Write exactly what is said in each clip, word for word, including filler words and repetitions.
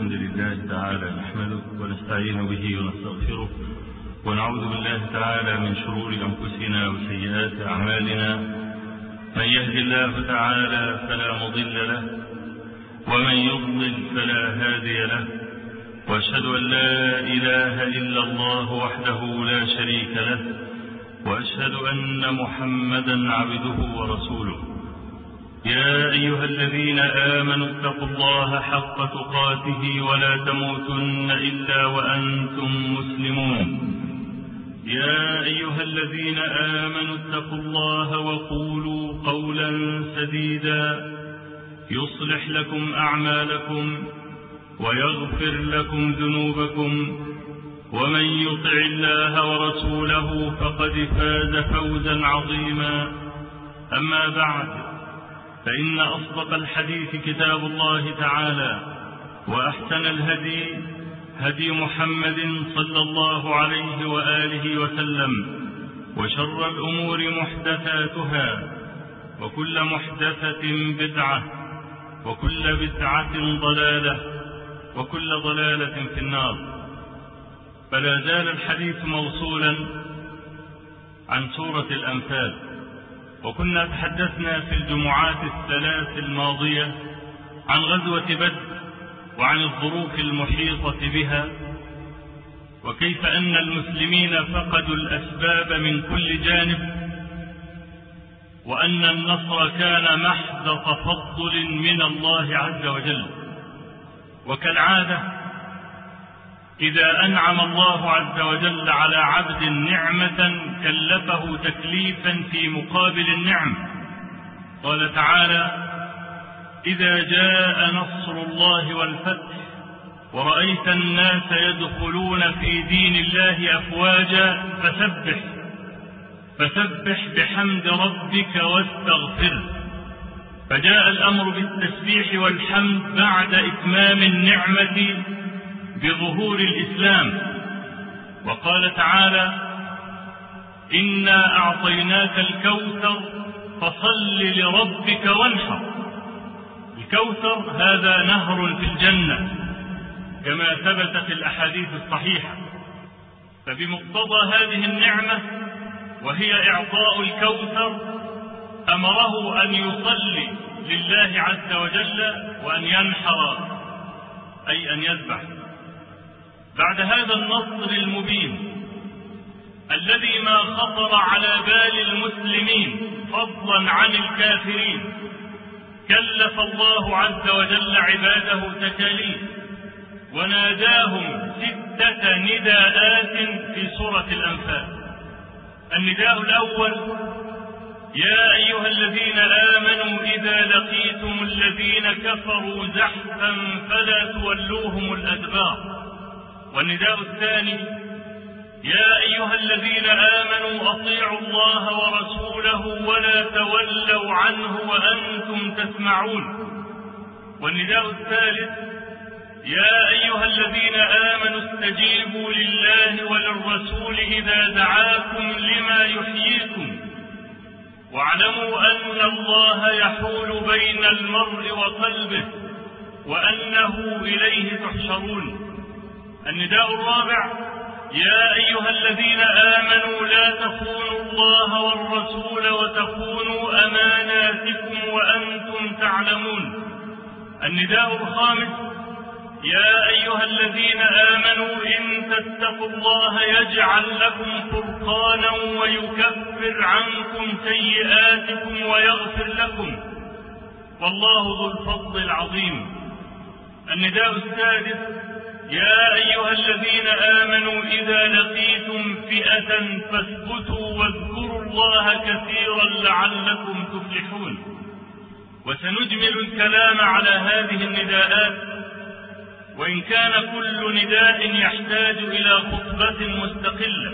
الحمد لله تعالى نحمده ونستعين به ونستغفره ونعوذ بالله تعالى من شرور أنفسنا وسيئات أعمالنا. من يهد الله تعالى فلا مضل له ومن يضلل فلا هادي له، وأشهد أن لا إله إلا الله وحده لا شريك له، وأشهد أن محمدا عبده ورسوله. يا أيها الذين آمنوا اتقوا الله حق تقاته ولا تموتن إلا وأنتم مسلمون. يا أيها الذين آمنوا اتقوا الله وقولوا قولا سديدا يصلح لكم أعمالكم ويغفر لكم ذنوبكم، ومن يطع الله ورسوله فقد فاز فوزا عظيما. أما بعد، فإن أصدق الحديث كتاب الله تعالى، وأحسن الهدي هدي محمد صلى الله عليه وآله وسلم، وشر الأمور محدثاتها، وكل محدثة بدعة، وكل بدعة ضلالة، وكل ضلالة في النار. فلا زال الحديث موصولا عن سورة الأنفال، وكنا تحدثنا في الجمعات الثلاث الماضية عن غزوة بدر وعن الظروف المحيطة بها، وكيف أن المسلمين فقدوا الأسباب من كل جانب، وأن النصر كان محض تفضل من الله عز وجل. وكالعادة إذا أنعم الله عز وجل على عبد نعمة كلفه تكليفا في مقابل النعم. قال تعالى: إذا جاء نصر الله والفتح ورأيت الناس يدخلون في دين الله أفواجا فسبح فسبح بحمد ربك واستغفره. فجاء الأمر بالتسبيح والحمد بعد إتمام النعمة بظهور الإسلام. وقال تعالى: إنا أعطيناك الكوثر فصل لربك وانحر. الكوثر هذا نهر في الجنة كما ثبت في الأحاديث الصحيحة. فبمقتضى هذه النعمة وهي إعطاء الكوثر أمره أن يصلي لله عز وجل وأن ينحر، أي أن يذبح. بعد هذا النصر المبين الذي ما خطر على بال المسلمين فضلا عن الكافرين، كلف الله عز وجل عباده تكاليف وناداهم ستة نداءات في سورة الأنفال. النداء الأول: يا أيها الذين آمنوا إذا لقيتم الذين كفروا زحفا فلا تولوهم الأدبار. والنداء الثاني: يا أيها الذين آمنوا أطيعوا الله ورسوله ولا تولوا عنه وأنتم تسمعون. والنداء الثالث: يا أيها الذين آمنوا استجيبوا لله وللرسول إذا دعاكم لما يحييكم واعلموا أن الله يحول بين المرء وقلبه وأنه إليه تحشرون. النداء الرابع: يا أيها الذين آمنوا لا تخونوا الله والرسول وتخونوا أماناتكم وأنتم تعلمون. النداء الخامس: يا أيها الذين آمنوا إن تتقوا الله يجعل لكم فرقانا ويكفر عنكم سيئاتكم ويغفر لكم والله ذو الفضل العظيم. النداء السادس: يا أيها الذين آمنوا إذا لقيتم فئة فاثبتوا واذكروا الله كثيرا لعلكم تفلحون. وسنجمل الكلام على هذه النداءات، وإن كان كل نداء يحتاج إلى خطبة مستقلة.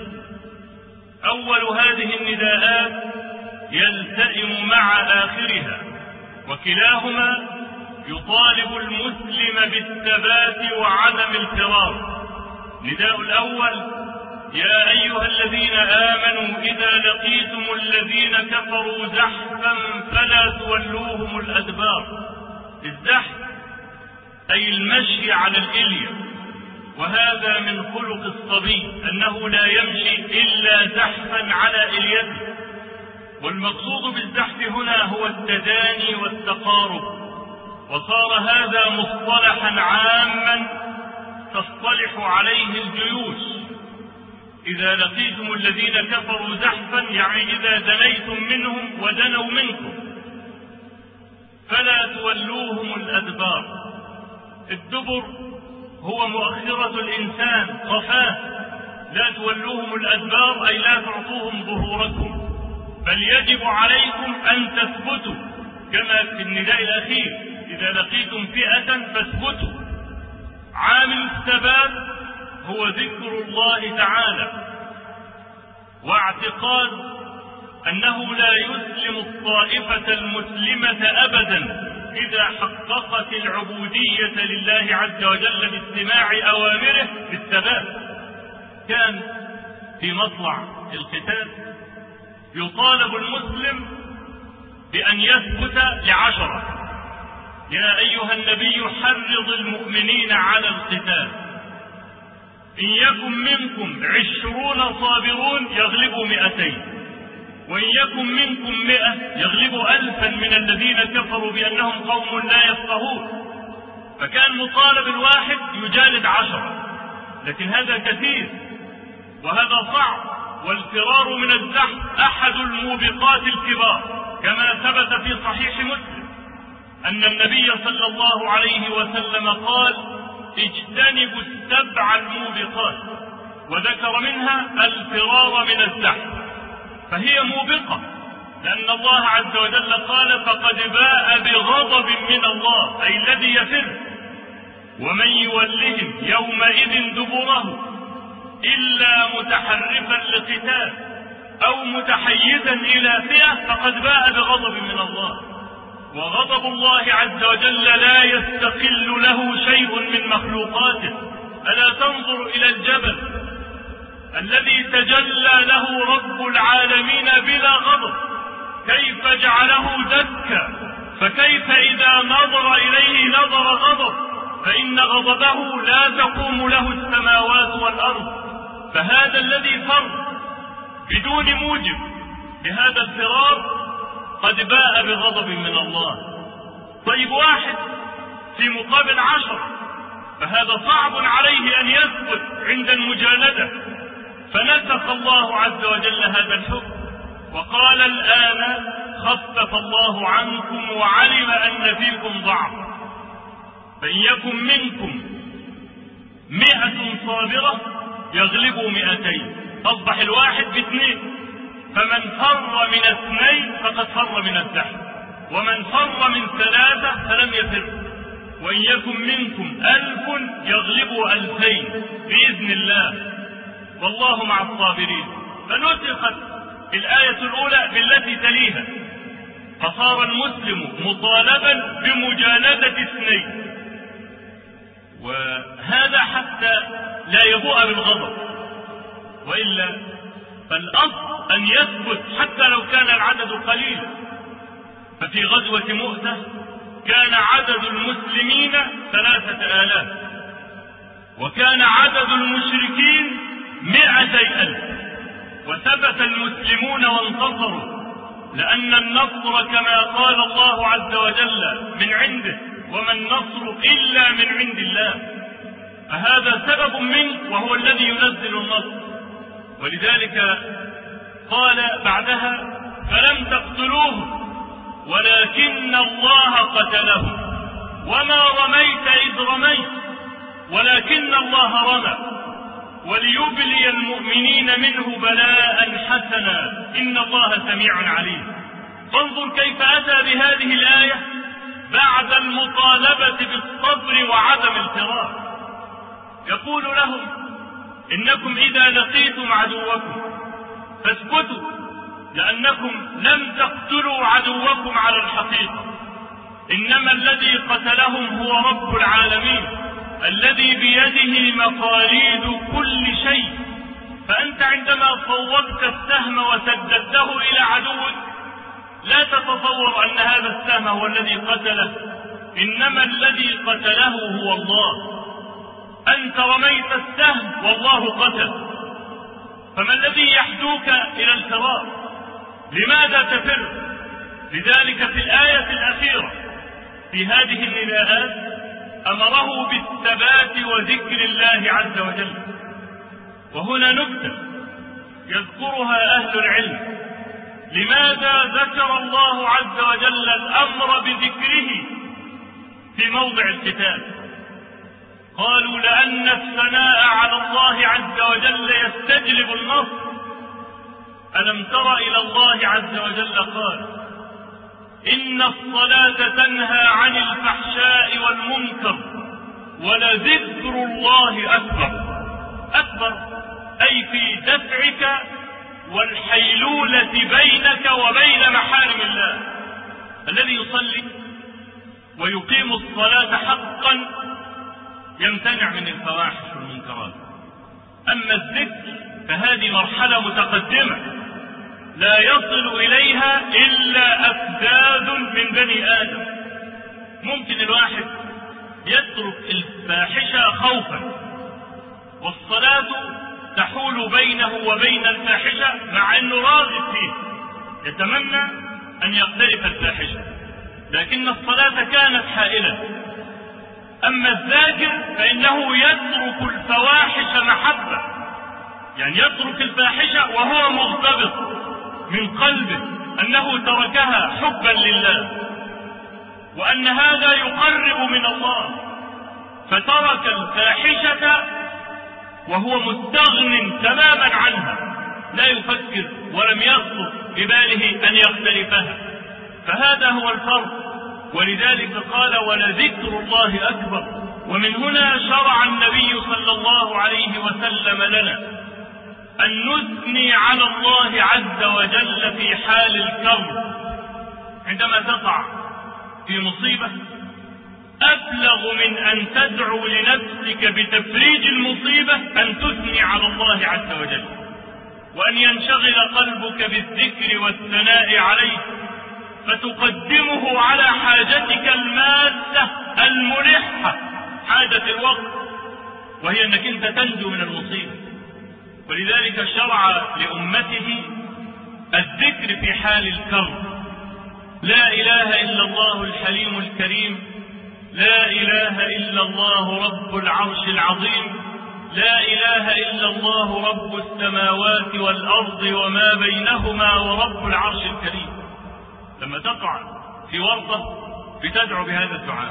أول هذه النداءات يلتئم مع آخرها، وكلاهما يطالب المسلم بالثبات وعدم الفرار. نداء الأول: يا أيها الذين آمنوا إذا لقيتم الذين كفروا زحفا فلا تولوهم الأدبار. الزحف أي المشي على الإلية، وهذا من خلق الصبي أنه لا يمشي إلا زحفا على إليته. والمقصود بالزحف هنا هو التداني والتقارب، وصار هذا مصطلحا عاما تصطلح عليه الجيوش. إذا لقيتم الذين كفروا زحفا يعني إذا دنيتم منهم ودنوا منكم فلا تولوهم الأدبار. الدبر هو مؤخرة الإنسان صفاه، لا تولوهم الأدبار أي لا تعطوهم ظهوركم، بل يجب عليكم أن تثبتوا كما في النداء الأخير إذا لقيتم فئة فاثبتوا. عامل الثبات هو ذكر الله تعالى واعتقاد أنه لا يسلم الطائفة المسلمة أبدا إذا حققت العبودية لله عز وجل باستماع أوامره بالثبات. كان في مطلع القتال يطالب المسلم بأن يثبت لعشرة: يا أيها النبي حرض المؤمنين على القتال، إن يكن منكم عشرون صابرون يغلبوا مئتين، وإن يكن منكم مئة يغلبوا ألفا من الذين كفروا بأنهم قوم لا يفقهون. فكان مطالب الواحد يجالد عشرة، لكن هذا كثير وهذا صعب. والفرار من الزحف أحد الموبقات الكبار، كما ثبت في صحيح مسلم أن النبي صلى الله عليه وسلم قال: اجتنبوا السبع الموبقات، وذكر منها الفرار من الزحف، فهي موبقة لأن الله عز وجل قال: فقد باء بغضب من الله، أي الذي يفر. ومن يولهم يومئذ دبره إلا متحرفا لقتال أو متحيزا إلى فئة فقد باء بغضب من الله. وغضب الله عز وجل لا يستقل له شيء من مخلوقاته. ألا تنظر إلى الجبل الذي تجلى له رب العالمين بلا غضب كيف جعله دكا، فكيف إذا نظر إليه نظر غضب، فإن غضبه لا تقوم له السماوات والأرض. فهذا الذي فر بدون موجب بهذا الفرار قد باء بغضب من الله. طيب واحد في مقابل عشر، فهذا صعب عليه أن يثبت عند المجالدة. فنسخ الله عز وجل هذا الحكم وقال: الآن خفف الله عنكم وعلم أن فيكم ضعف، فإن يكن منكم مئة صابرة يغلبوا مئتين، أصبح الواحد باثنين. فمن فر من اثنين فقد فر من الزحف، ومن فر من ثلاثة فلم يفر. وإن يكن منكم ألف يغلبوا ألفين بإذن الله، والله مع الصابرين. فنسخت الآية الأولى بالتي تليها، فصار المسلم مطالبا بمجالدة اثنين، وهذا حتى لا يبوء بالغضب، وإلا فالأصل أن يثبت حتى لو كان العدد قليلا. ففي غزوة مؤتة كان عدد المسلمين ثلاثة آلاف، وكان عدد المشركين مئتي ألف، وثبت المسلمون وانتصروا، لأن النصر كما قال الله عز وجل من عنده: وما النصر إلا من عند الله. فهذا سبب منه وهو الذي ينزل النصر. ولذلك قال بعدها: فلم تقتلوه ولكن الله قتله، وما رميت إذ رميت ولكن الله رمى، وليبلي المؤمنين منه بلاء حسنا إن الله سميع عليم. فانظر كيف أتى بهذه الآية بعد المطالبة بالصبر وعدم الفرار. يقول لهم: إنكم إذا لقيتم عدوكم فاثبتوا، لأنكم لم تقتلوا عدوكم على الحقيقة، إنما الذي قتلهم هو رب العالمين الذي بيده مقاليد كل شيء. فأنت عندما صوبت السهم وسددته إلى عدوك لا تتصور أن هذا السهم هو الذي قتله، إنما الذي قتله هو الله. أنت رميت السهم والله قتل، فما الذي يحدوك إلى الفرار؟ لماذا تفر؟ لذلك في الآية الأخيرة في هذه النداءات أمره بالثبات وذكر الله عز وجل. وهنا نكتة يذكرها أهل العلم: لماذا ذكر الله عز وجل الأمر بذكره في موضع القتال؟ قالوا لأن الثناء على الله عز وجل يستجلب النصر. ألم تر إلى الله عز وجل قال: إن الصلاة تنهى عن الفحشاء والمنكر ولذكر الله أكبر. أكبر أي في دفعك والحيلولة بينك وبين محارم الله. الذي يصلي ويقيم الصلاة حقا يمتنع من الفواحش والمنكرات. أما الذكر فهذه مرحلة متقدمة لا يصل إليها إلا أفداد من بني آدم. ممكن الواحد يترك الفاحشة خوفا، والصلاة تحول بينه وبين الفاحشة مع أنه راغب فيه، يتمنى أن يقترف الفاحشة، لكن الصلاة كانت حائلة. أما الذاكر فإنه يترك الفواحش محبة، يعني يترك الفاحشة وهو مغتبط من قلبه أنه تركها حبا لله، وأن هذا يقرب من الله، فترك الفاحشة وهو مستغن تماما عنها، لا يفكر ولم يخطر بباله أن يختلفها. فهذا هو الفرق. ولذلك قال: ولذكر الله أكبر. ومن هنا شرع النبي صلى الله عليه وسلم لنا أن نثني على الله عز وجل في حال الكرب. عندما تقع في مصيبة أبلغ من أن تدعو لنفسك بتفريج المصيبة أن تثني على الله عز وجل، وأن ينشغل قلبك بالذكر والثناء عليه، فتقدمه على حاجتك الماسة الملحة، حاجة الوقت، وهي أنك أنت تنجو من المصيبة. ولذلك شرع لأمته الذكر في حال الكرب: لا إله إلا الله الحليم الكريم، لا إله إلا الله رب العرش العظيم، لا إله إلا الله رب السماوات والأرض وما بينهما ورب العرش الكريم. لما تقع في ورطة بتدعو بهذا الدعاء،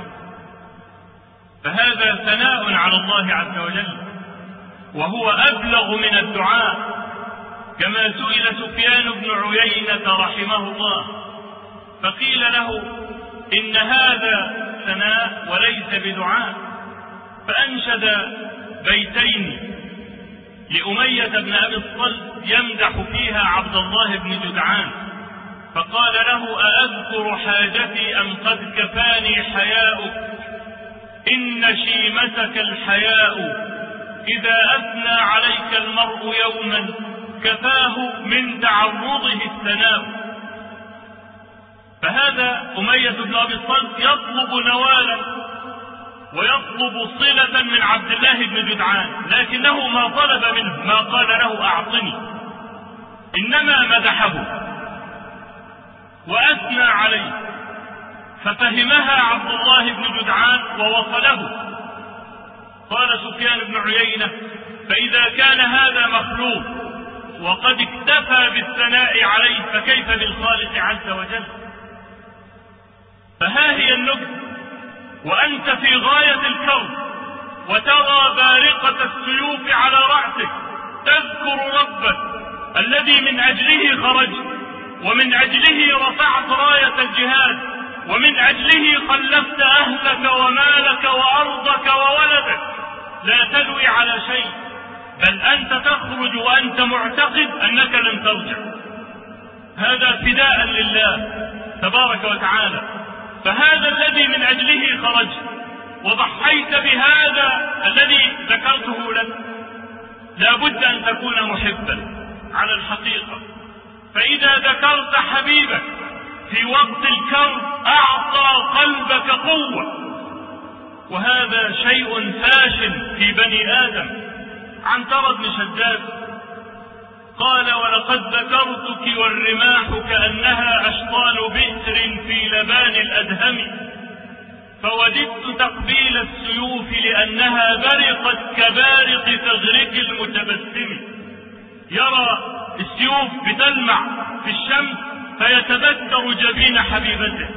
فهذا ثناء على الله عز وجل، وهو أبلغ من الدعاء. كما سئل سفيان بن عيينة رحمه الله فقيل له: إن هذا ثناء وليس بدعاء، فأنشد بيتين لأمية بن أبي الصلت يمدح فيها عبد الله بن جدعان، فقال له: أأذكر حاجتي أم قد كفاني حياؤك؟ إن شيمتك الحياء، إذا أثنى عليك المرء يوما كفاه من تعرضه الثناء. فهذا أمية بن أبي الصلت يطلب نوالا ويطلب صلة من عبد الله بن جدعان، لكنه ما طلب منه، ما قال له أعطني، إنما مدحه وأثنى عليه، ففهمها عبد الله بن جدعان ووصله. قال سفيان بن عيينة: فإذا كان هذا مخلوق وقد اكتفى بالثناء عليه فكيف بالخالق عز وجل؟ فها هي النكتة: وأنت في غاية الكون وترى بارقة السيوف على رأسك، تذكر ربك الذي من أجله خرجت، ومن أجله رفعت راية الجهاد، ومن أجله خلفت أهلك ومالك وأرضك وولدك، لا تلوي على شيء، بل أنت تخرج وأنت معتقد أنك لن ترجع. هذا فداء لله تبارك وتعالى. فهذا الذي من أجله خرجت وضحيت بهذا الذي ذكرته لك، لا بد أن تكون محبا على الحقيقة. فإذا ذكرت حبيبك في وقت الكرب أعطى قلبك قوة. وهذا شيء فاشل في بني آدم. عنترة بن شداد قال: ولقد ذكرتك والرماح كأنها أشطال بئر في لبان الأدهم، فوددت تقبيل السيوف لأنها برقت كبارق تغرق المتبسم. يرى السيوف بتلمع في الشمس فيتبتر جبين حبيبته،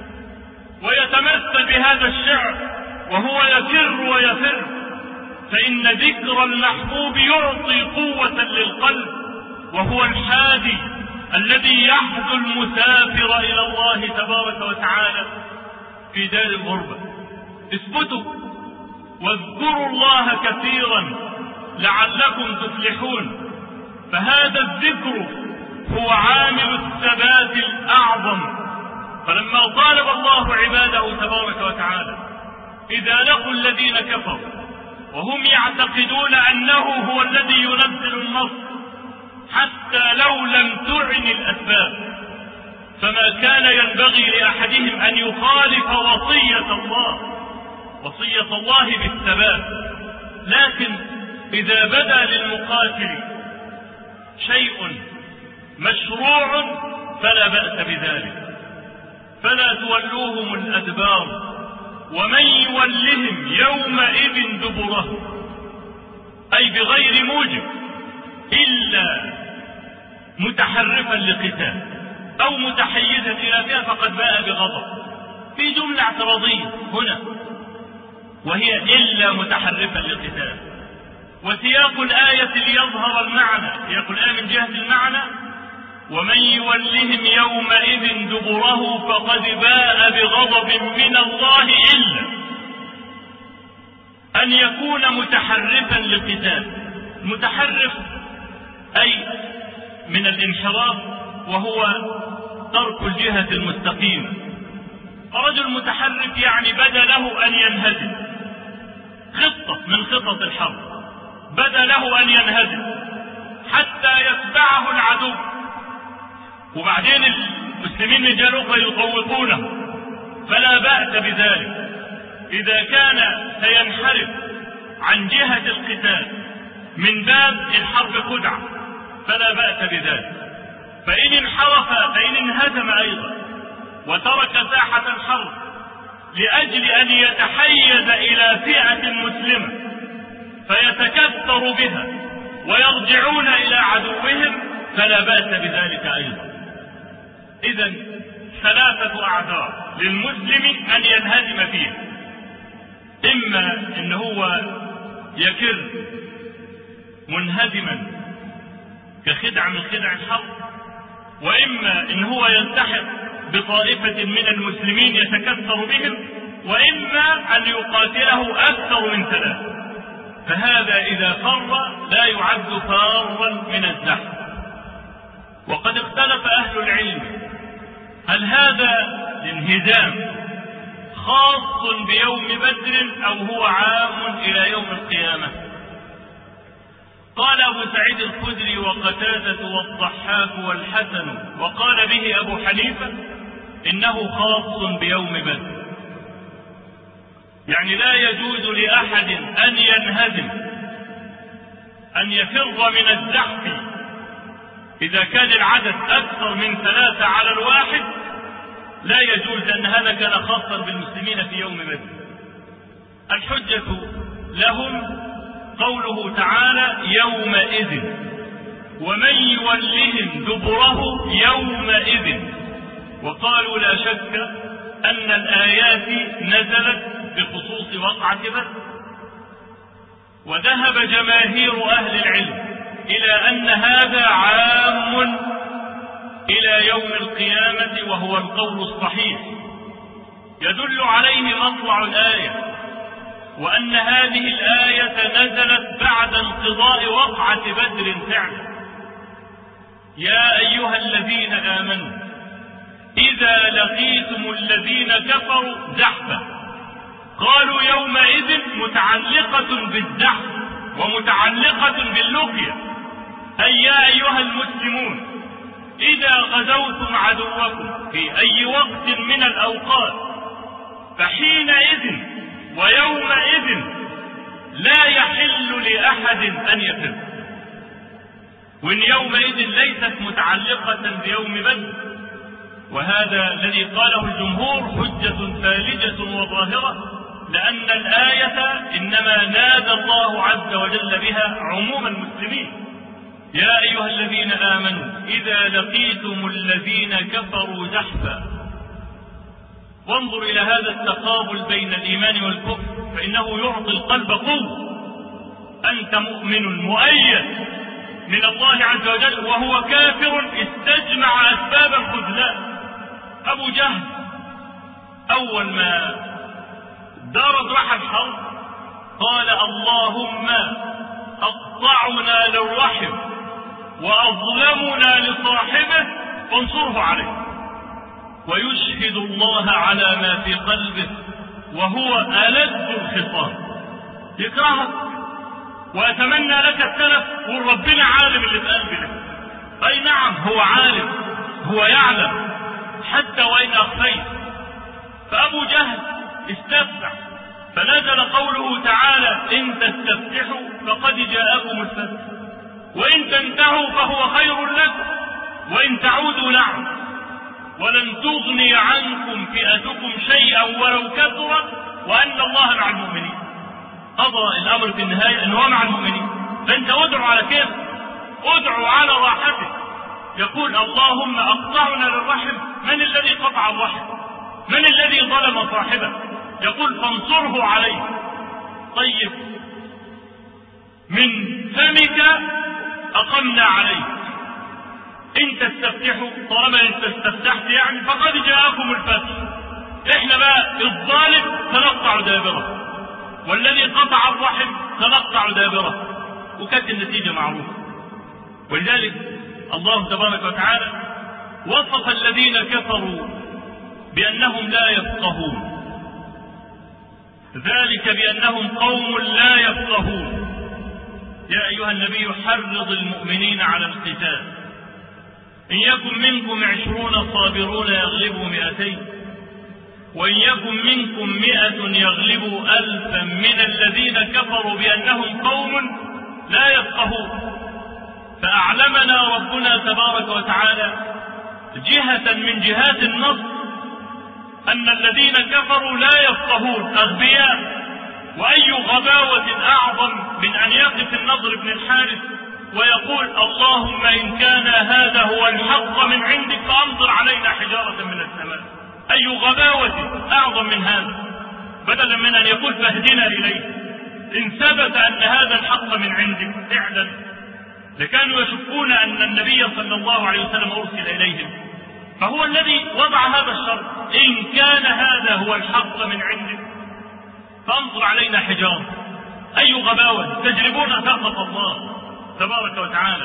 ويتمثل بهذا الشعر وهو يفر ويفر، فإن ذكر المحبوب يعطي قوة للقلب، وهو الحادي الذي يحدو المسافر إلى الله تبارك وتعالى في دار الغربة. اثبتوا واذكروا الله كثيرا لعلكم تفلحون، فهذا الذكر هو عامل الثبات الأعظم. فلما طالب الله عباده تبارك وتعالى إذا لقوا الذين كفروا وهم يعتقدون أنه هو الذي ينزل النصر حتى لو لم تعن الأسباب، فما كان ينبغي لأحدهم أن يخالف وصية الله، وصية الله بالثبات. لكن إذا بدا للمقاتل شيء مشروع فلا بأس بذلك، فلا تولوهم الأدبار ومن يولهم يومئذ دبره، أي بغير موجب إلا متحرفا لقتال أو متحيزا إلى فئة فقد باء بغضب. في جملة اعتراضية هنا وهي إلا متحرفا لقتال، وسياق الآية ليظهر المعنى، سياق الآية من جهة المعنى: ومن يولهم يومئذ دبره فقد باء بغضب من الله إلا أن يكون متحرفا لقتال. متحرف أي من الانحراف، وهو ترك الجهة المستقيمة. رجل متحرف يعني بدا له أن ينهزم، خطة من خطط الحرب بدا له أن ينهزم حتى يتبعه العدو، وبعدين المسلمين من جهة أخرى يطوقونه، فلا بأس بذلك. إذا كان سينحرف عن جهة القتال من باب الحرب خدعة فلا بأس بذلك. فإن انحرف فإن انهزم أيضا وترك ساحة الحرب لأجل أن يتحيز إلى فئة مسلمة فيتكثر بها ويرجعون إلى عدوهم فلا بأس بذلك أيضا. إذن ثلاثة أعذار للمسلم أن ينهزم فيه: إما إن هو يكر منهزما كخدعة من خدع الحرب، وإما إن هو يلتحق بطائفة من المسلمين يتكثر بهم، وإما أن يقاتله أكثر من ثلاثة. فهذا إذا فر لا يعد فارا من الزحف. وقد اختلف أهل العلم هل هذا الانهزام خاص بيوم بدر أو هو عام إلى يوم القيامة. قال أبو سعيد الخدري وقتادة والضحاك والحسن وقال به أبو حنيفة إنه خاص بيوم بدر، يعني لا يجوز لأحد أن ينهزم أن يفر من الزحف إذا كان العدد أكثر من ثلاثة على الواحد، لا يجوز، أن هذا كان خاصا بالمسلمين في يوم بدر. الحجة لهم قوله تعالى يومئذ، ومن يولهم دبره يومئذ. وقالوا لا شك أن الآيات نزلت بخصوص وقعة بدر، وذهب جماهير أهل العلم إلى أن هذا عام إلى يوم القيامة، وهو القول الصحيح يدل عليه مطلع الآية، وأن هذه الآية نزلت بعد انقضاء وقعة بدر فعلا. يا أيها الذين آمنوا إذا لقيتم الذين كفروا زحفا، قالوا يومئذ متعلقة بالزحف ومتعلقة باللقية، أي يا أيها المسلمون إذا غزوتم عدوكم في أي وقت من الأوقات، فحينئذ ويومئذ لا يحل لأحد أن يفر. وإن يومئذ ليست متعلقة بيوم بدر، وهذا الذي قاله الجمهور حجة ثالجة وظاهرة، لأن الآية إنما نادى الله عز وجل بها عموم المسلمين: يا أيها الذين آمنوا إذا لقيتم الذين كفروا زحفا. وانظر إلى هذا التقابل بين الإيمان والكفر، فإنه يعطي القلب قوة. أنت مؤمن مؤيد من الله عز وجل وهو كافر استجمع أسباب الخذلان. أبو جهل أول ما دارت رحى الحرب قال: اللهم أقطعنا للرحم وأظلمنا لصاحبه فانصره عليه. ويشهد الله على ما في قلبه وهو ألد الخصام. يكرهك وأتمنى لك التلف وربنا عالم اللي في قلبي لك. أي نعم هو عالم، هو يعلم حتى وإن أخفيت. فأبو جهل استفتح، فنزل قوله تعالى: إن تستفتحوا فقد جاءكم الفتح وإن تنتهوا فهو خير لكم وإن تعودوا نعم ولن تغني عنكم فئتكم شيئا ولو كثرت وأن الله مع المؤمنين. قضى الأمر في النهاية أنه مع المؤمنين. فأنت ادعو على كيف، ادعو على راحتك. يقول: اللهم أقطعنا للرحم. من الذي قطع الرحم؟ من الذي ظلم صاحبه؟ يقول: فانصره عليه. طيب، من فمك أقمنا عليه. إن تستفتحوا، طالما أنت استفتحت يعني فقد جاءكم الفتح. إحنا بقى الظالم سنقطع دابره، والذي قطع الرحم سنقطع دابره. وكانت النتيجة معروفة. ولذلك الله تبارك وتعالى وصف الذين كفروا بأنهم لا يفقهون، ذلك بأنهم قوم لا يفقهون. يا أيها النبي حرض المؤمنين على القتال، إن يكن منكم عشرون صابرون يغلبوا مئتين وإن يكن منكم مئة يغلبوا ألفا من الذين كفروا بأنهم قوم لا يفقهون. فأعلمنا ربنا تبارك وتعالى جهة من جهات النصر أن الذين كفروا لا يفقهون أغبياء. وأي غباوة أعظم من أن يقف النضر بن الحارث ويقول: اللهم إن كان هذا هو الحق من عندك فأمطر علينا حجارة من السماء. أي غباوة أعظم من هذا، بدلا من أن يقول فاهدنا إليه. إن ثبت أن هذا الحق من عندك فعلا لكانوا يشكون أن النبي صلى الله عليه وسلم أرسل إليهم. فهو الذي وضع هذا الشرط: إن كان هذا هو الحق من عندك فأمطر علينا حجارة. أي غباوة، تجربون سخط الله تبارك وتعالى.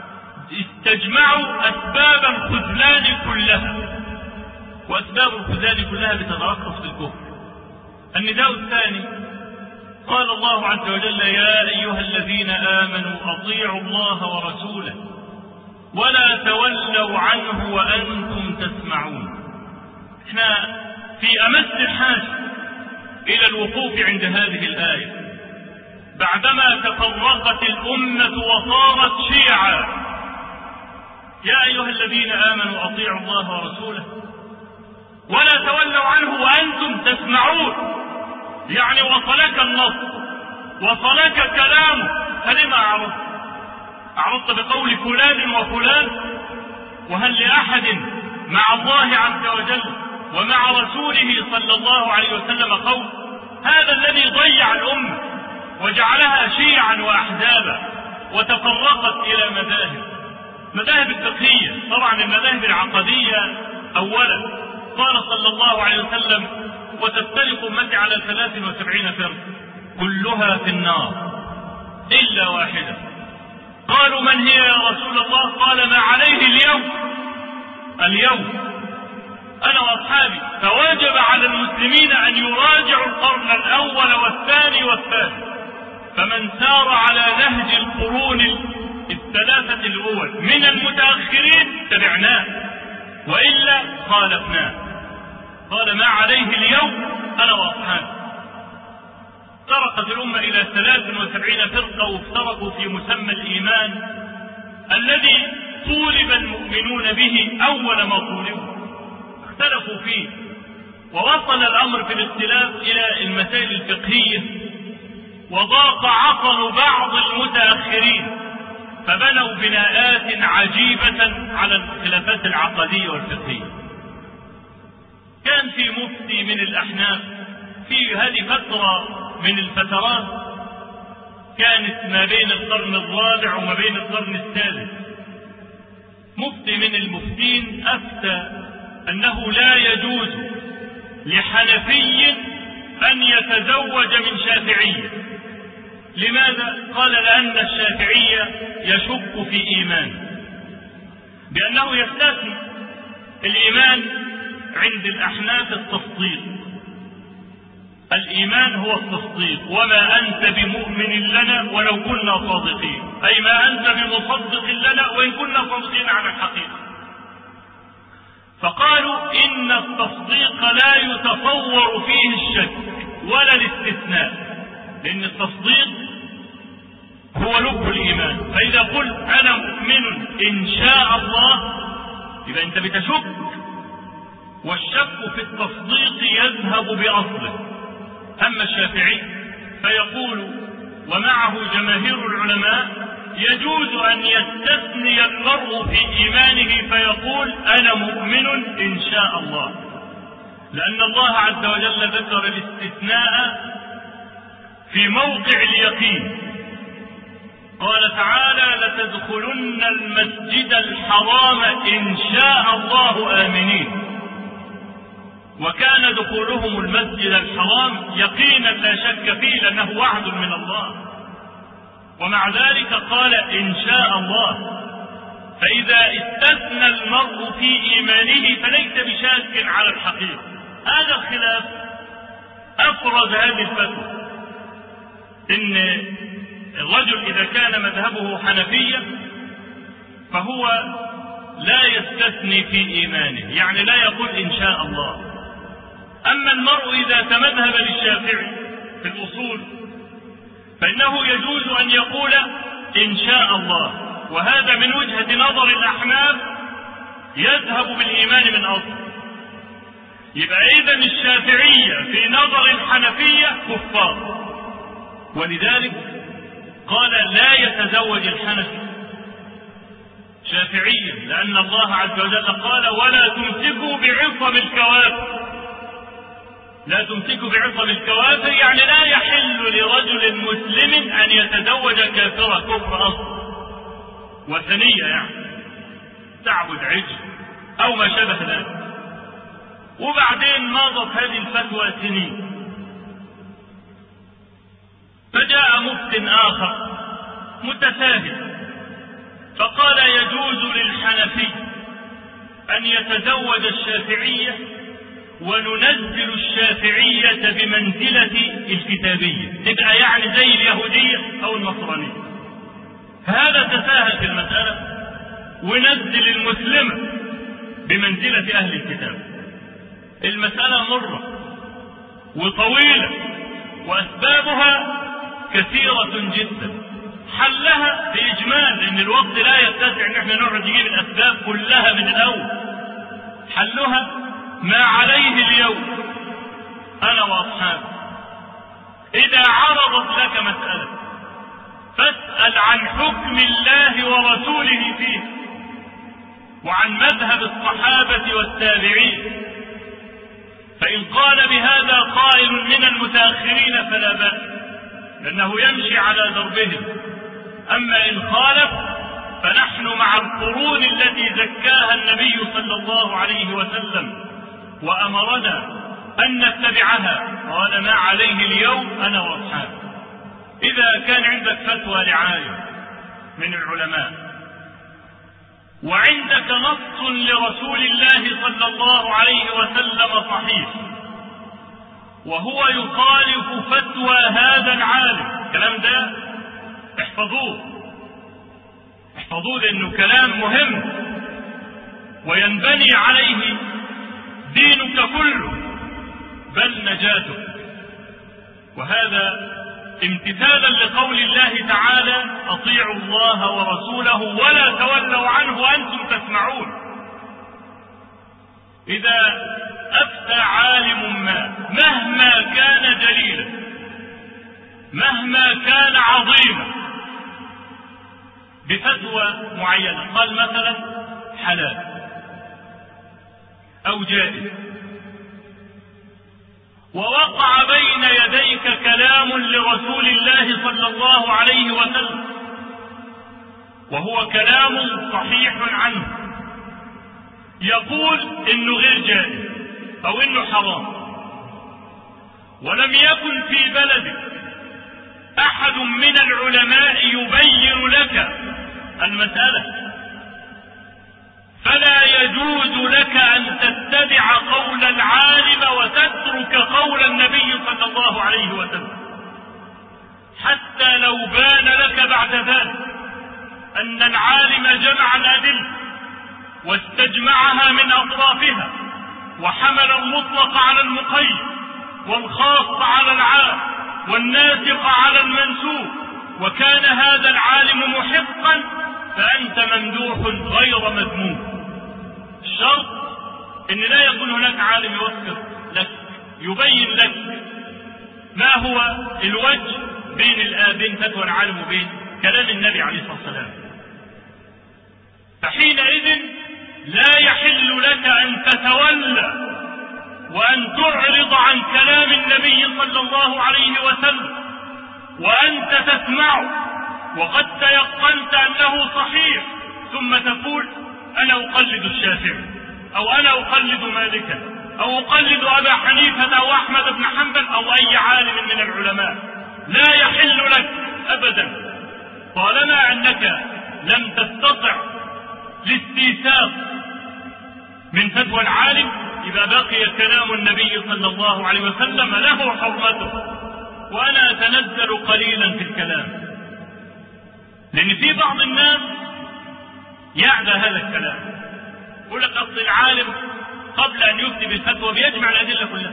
استجمعوا أسباب الخذلان كلها، وأسباب الخذلان كلها بتتركز في الكفر. النداء الثاني قال الله عز وجل: يا أيها الذين آمنوا أطيعوا الله ورسوله ولا تولوا عنه وأنتم تسمعون. احنا في أمس الحاجة إلى الوقوف عند هذه الآية بعدما تفرقت الأمة وصارت شيعا. يا أيها الذين آمنوا أطيعوا الله ورسوله ولا تولوا عنه وأنتم تسمعون. يعني وصلك النص، وصلك كلامه، فلما أعرضت؟ أعرضت بقول فلان وفلان؟ وهل لأحد مع الله عز وجل ومع رسوله صلى الله عليه وسلم قول؟ هذا الذي ضيع الأمة وجعلها شيعا وأحزابا وتفرقت إلى مذاهب. مذاهب الفقهية، طبعا المذاهب العقدية أولا. قال صلى الله عليه وسلم: وتفترق أمتي على ثلاث وسبعين فرقة كلها في النار إلا واحدة. قالوا: من هي يا رسول الله؟ قال: ما عليه اليوم اليوم أنا وأصحابي. فواجب على المسلمين أن يراجعوا القرن الأول والثاني والثالث. فمن سار على نهج القرون الثلاثة الأول من المتأخرين تبعناه، وإلا خالفناه. قال ما عليه اليوم أنا وأصحابي. افترقت الأمة إلى ثلاث وسبعين فرقة وافترقوا في مسمى الإيمان الذي طولب المؤمنون به أول ما طولبوا، اختلفوا فيه، ووصل الأمر في الاختلاف إلى المسائل الفقهية، وضاق عقل بعض المتأخرين فبنوا بناءات عجيبة على الخلافات العقدية والفقهية. كان في مفتي من الأحناف في هذه فترة من الفترات كانت ما بين القرن الرابع وما بين القرن الثالث، مفتي من المفتين أفتى أنه لا يجوز لحنفي أن يتزوج من شافعية. لماذا؟ قال لأن الشافعية يشك في إيمانه، بأنه يستثني الإيمان عند الأحناف التصديق. الإيمان هو التصديق، وما أنت بمؤمن لنا ولو كنا صادقين، أي ما أنت بمصدق لنا وإن كنا صادقين على الحقيقة. فقالوا إن التصديق لا يتصور فيه الشك ولا الاستثناء، لأن التصديق هو لب الإيمان. فإذا قلت أنا مؤمن إن شاء الله يبقى أنت بتشك، والشك في التصديق يذهب بأصله. أما الشافعي فيقول ومعه جماهير العلماء يجوز أن يستثني المرء في إيمانه فيقول أنا مؤمن إن شاء الله، لأن الله عز وجل ذكر الاستثناء في موقع اليقين. قال تعالى لتدخلن المسجد الحرام إن شاء الله آمنين، وكان دخولهم المسجد الحرام يقينا لا شك فيه لأنه وعد من الله، ومع ذلك قال إن شاء الله. فإذا استثنى المرء في إيمانه فليس بشاك على الحقيقة. هذا الخلاف أفرز هذه الفتوى، إن الرجل إذا كان مذهبه حنفية فهو لا يستثني في إيمانه، يعني لا يقول إن شاء الله. أما المرء إذا تمذهب للشافعي في الأصول فإنه يجوز أن يقول إن شاء الله، وهذا من وجهة نظر الأحناف يذهب بالإيمان من أصل. يبقى إذن الشافعية في نظر الحنفية كفار، ولذلك قال لا يتزوج الحنفي شافعيا، لأن الله عز وجل قال ولا تمسكوا بعصم الكوافر. لا تمسكوا بعصم الكوافر يعني لا يحل لرجل مسلم أن يتزوج كافرة كفر أصل وثنية، يعني تعبد عجل أو ما شابه ذلك. وبعدين مضت هذه الفتوى سنين، فجاء مفت آخر متساهل فقال يجوز للحنفي أن يتزوج الشافعية وننزل الشافعية بمنزلة الكتابية، تبقى يعني زي اليهودية أو النصرانية. هذا تساهل في المسألة ونزل المسلمة بمنزلة أهل الكتاب. المسألة مرة وطويلة وأسبابها كثيرة جدا. حلها بإجمال، لأن الوقت لا يتسع إن احنا نقعد نجيب الأسباب كلها من الأول. حلها ما عليه اليوم أنا وأصحابي. إذا عرضت لك مسألة فاسأل عن حكم الله ورسوله فيه وعن مذهب الصحابة والتابعين، فإن قال بهذا قائل من المتأخرين فلا بأس لأنه يمشي على دربهم. أما إن خالف فنحن مع القرون التي زكاها النبي صلى الله عليه وسلم وأمرنا أن نتبعها، قال ما عليه اليوم أنا وأصحابي. إذا كان عندك فتوى لعالم من العلماء وعندك نص لرسول الله صلى الله عليه وسلم صحيح وهو يخالف فتوى هذا العالم، الكلام ده احفظوه احفظوه لأنه كلام مهم وينبني عليه دينك كله بل نجاتك. وهذا امتثالا لقول الله تعالى أطيعوا الله ورسوله ولا تولوا عنه وأنتم تسمعون. إذا أفتى عالم ما مهما كان جليلا مهما كان عظيما بفتوى معينة، قال مثلا حلال أو جائز، ووقع بين يديك كلام لرسول الله صلى الله عليه وسلم وهو كلام صحيح عنه يقول إنه غير جائز أو إنه حرام، ولم يكن في بلدك أحد من العلماء يبين لك المسألة، فلا يجوز لك أن تتبع قول العالم وتترك قول النبي صلى الله عليه وسلم، حتى لو بان لك بعد ذلك أن العالم جمع الأدلة واستجمعها من أطرافها وحمل المطلق على المقيد والخاص على العام والناسخ على المنسوخ، وكان هذا العالم محقا، فأنت ممدوح غير مذموم. الشرط ان لا يكون هناك عالم يوفر لك يبين لك ما هو الوجه بين بين فتوى العالم وبين كلام النبي عليه الصلاة والسلام. فحينئذ لا يحل لك أن تتولى وأن تعرض عن كلام النبي صلى الله عليه وسلم وأنت تسمعه وقد تيقنت أنه صحيح، ثم تقول أنا أقلد الشافعي أو أنا أقلد مالكا أو أقلد أبا حنيفة أو أحمد بن حنبل أو أي عالم من العلماء. لا يحل لك أبدا طالما أنك لم تستطع الاستيثاق من فتوى العالم. إذا بقي كلام النبي صلى الله عليه وسلم له حرمته. وأنا أتنزل قليلا في الكلام، لأن في بعض الناس يعلى هذا الكلام، يقول لك أصل العالم قبل أن يفتي بالفتوى بيجمع الأدلة كلها،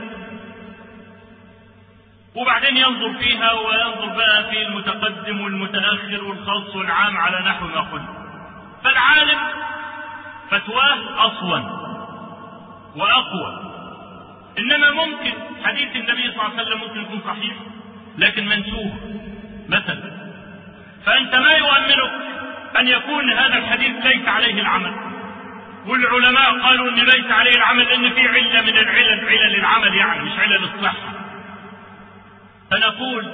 وبعدين ينظر فيها وينظر بقى في المتقدم والمتأخر والخاص والعام على نحو ما قلت. فالعالم فتواه أصلا وأقوى، إنما ممكن حديث النبي صلى الله عليه وسلم ممكن يكون صحيح لكن منسوخ مثلا، فأنت ما يؤمنك أن يكون هذا الحديث ليس عليه العمل، والعلماء قالوا أن ليس عليه العمل لأن في علة من العلل علل العمل، يعني مش علل الصحة. فنقول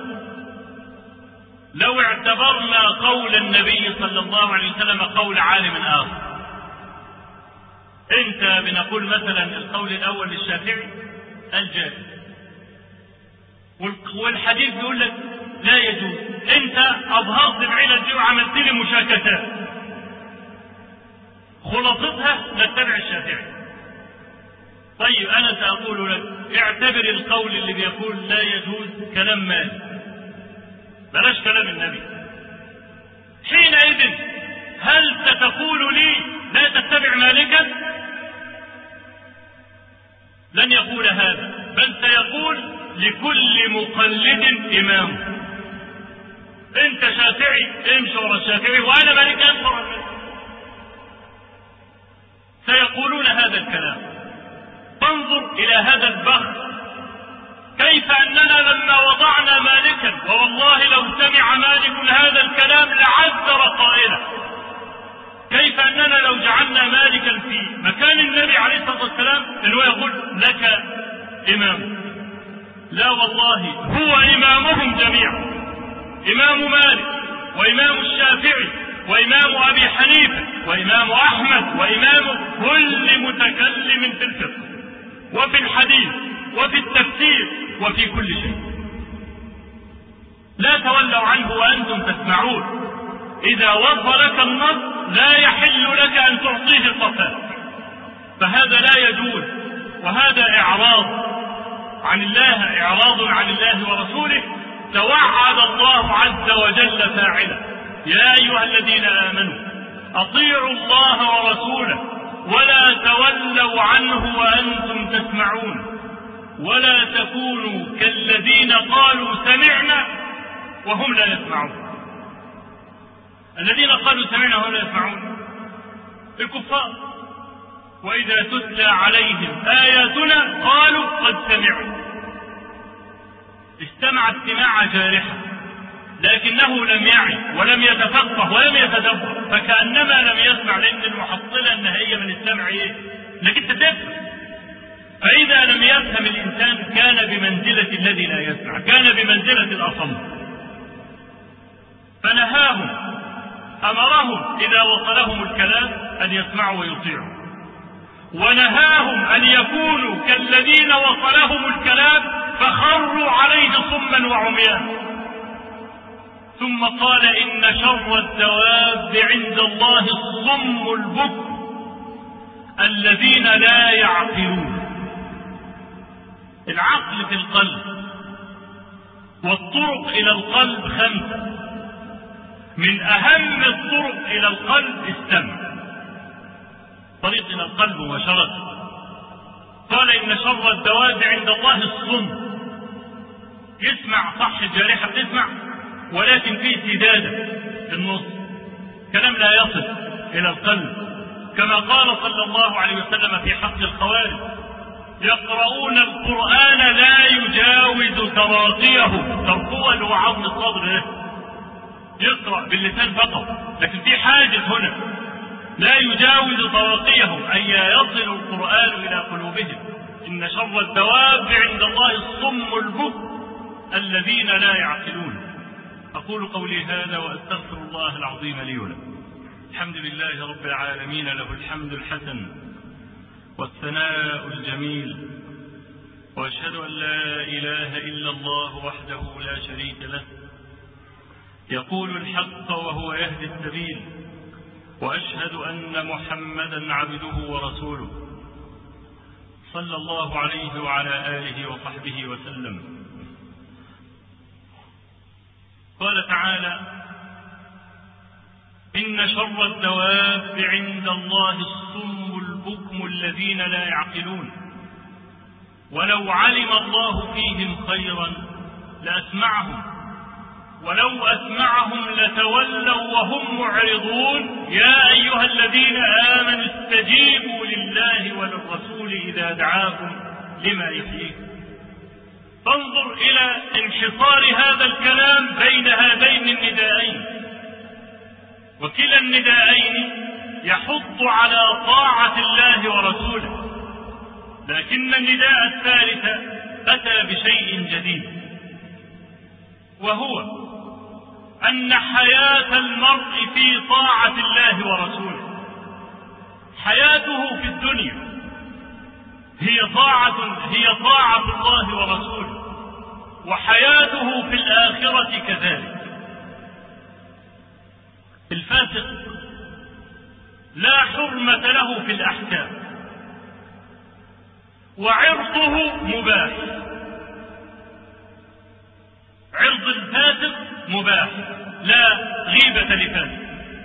لو اعتبرنا قول النبي صلى الله عليه وسلم قول عالم آخر، انت بنقول مثلا القول الاول للشافعي الجائز والحديث بيقول لك لا يجوز، انت اظهرت العلل دي وعملت لي مشاكسات، خلاصتها نتبع الشافعي. طيب انا ساقول لك اعتبر القول اللي بيقول لا يجوز كلام مالك، بلاش كلام النبي. حينئذ هل ستقول لي لا تتبع مالكا؟ لن يقول هذا، بل سيقول لكل مقلد إمام. انت شافعي امشي ورا الشافعي وانا مالك امشي ورا المالك. سيقولون هذا الكلام. فانظر الى هذا البخت، كيف اننا لما وضعنا مالكا، ووالله لو سمع مالك هذا الكلام لعذر قائله، كيف اننا لو جعلنا مالكا في مكان النبي عليه الصلاه والسلام انه يقول لك امام. لا والله هو امامهم جميعا، امام مالك وامام الشافعي وامام ابي حنيفه وامام احمد وامام كل متكلم في الفقه وفي الحديث وفي التفسير وفي كل شيء. لا تولوا عنه وانتم تسمعون. اذا وصلك النص لا يحل لك ان تعطيه الصفات، فهذا لا يجوز، وهذا اعراض عن الله، اعراض عن الله ورسوله. توعد الله عز وجل فاعله: يا ايها الذين امنوا اطيعوا الله ورسوله ولا تولوا عنه وأنتم تسمعون ولا تكونوا كالذين قالوا سمعنا وهم لا يسمعون. الذين قالوا سمعنا وهم لا يسمعون الكفار، وإذا تتلى عليهم آياتنا قالوا قد سمعوا. استمع استماع جارحة لكنه لم يعي ولم يتفقه ولم يتدبر، فكأنما لم يسمع، لأن المحصلة النهائية من السمع ايه؟ انك انت تفهم. فإذا لم يفهم الإنسان كان بمنزلة الذي لا يسمع، كان بمنزلة الأصم. فنهاهم، أمرهم إذا وصلهم الكلام أن يسمعوا ويطيعوا، ونهاهم أن يكونوا كالذين وصلهم الكلام فخروا عليه صما وعميانا. ثم قال إن شر الدواب عند الله الصم البكم الذين لا يعقلون. العقل في القلب، والطرق إلى القلب خمسة، من أهم الطرق إلى القلب السمع، طريق إلى القلب مباشرة. قال إن شر الدواب عند الله الصم. يسمع صح، الجارحة بتسمع ولكن في سدادة في النص، كلام لا يصل إلى القلب، كما قال صلى الله عليه وسلم في حق الخوارج: يقرؤون القرآن لا يجاوز تراقيهم. ترقوة اللي هو عظم الصدر، يقرأ باللسان فقط، لكن في حاجز هنا، لا يجاوز تراقيهم، أي يصل القرآن إلى قلوبهم. إن شر الدواب عند الله الصم البكم الذين لا يعقلون. أقول قولي هذا وأستغفر الله العظيم لي ولكم. الحمد لله رب العالمين، له الحمد الحسن والثناء الجميل، وأشهد أن لا إله إلا الله وحده لا شريك له، يقول الحق وهو يهدي السبيل، وأشهد أن محمدا عبده ورسوله صلى الله عليه وعلى آله وصحبه وسلم. قال تعالى: إن شر الدواب عند الله الصم البكم الذين لا يعقلون، ولو علم الله فيهم خيرا لأسمعهم، ولو أسمعهم لتولوا وهم معرضون. يا أيها الذين آمنوا استجيبوا لله وللرسول إذا دعاكم لما يحييكم. فانظر إلى انحصار هذا الكلام بين هذين النداءين، وكلا النداءين يحض على طاعة الله ورسوله، لكن النداء الثالث أتى بشيء جديد، وهو أن حياة المرء في طاعة الله ورسوله. حياته في الدنيا هي طاعة هي طاعة الله ورسوله، وحياته في الآخرة كذلك. الفاسق لا حرمة له في الأحكام، وعرضه مباح. عرض الفاسق مباح، لا غيبة لفاسق،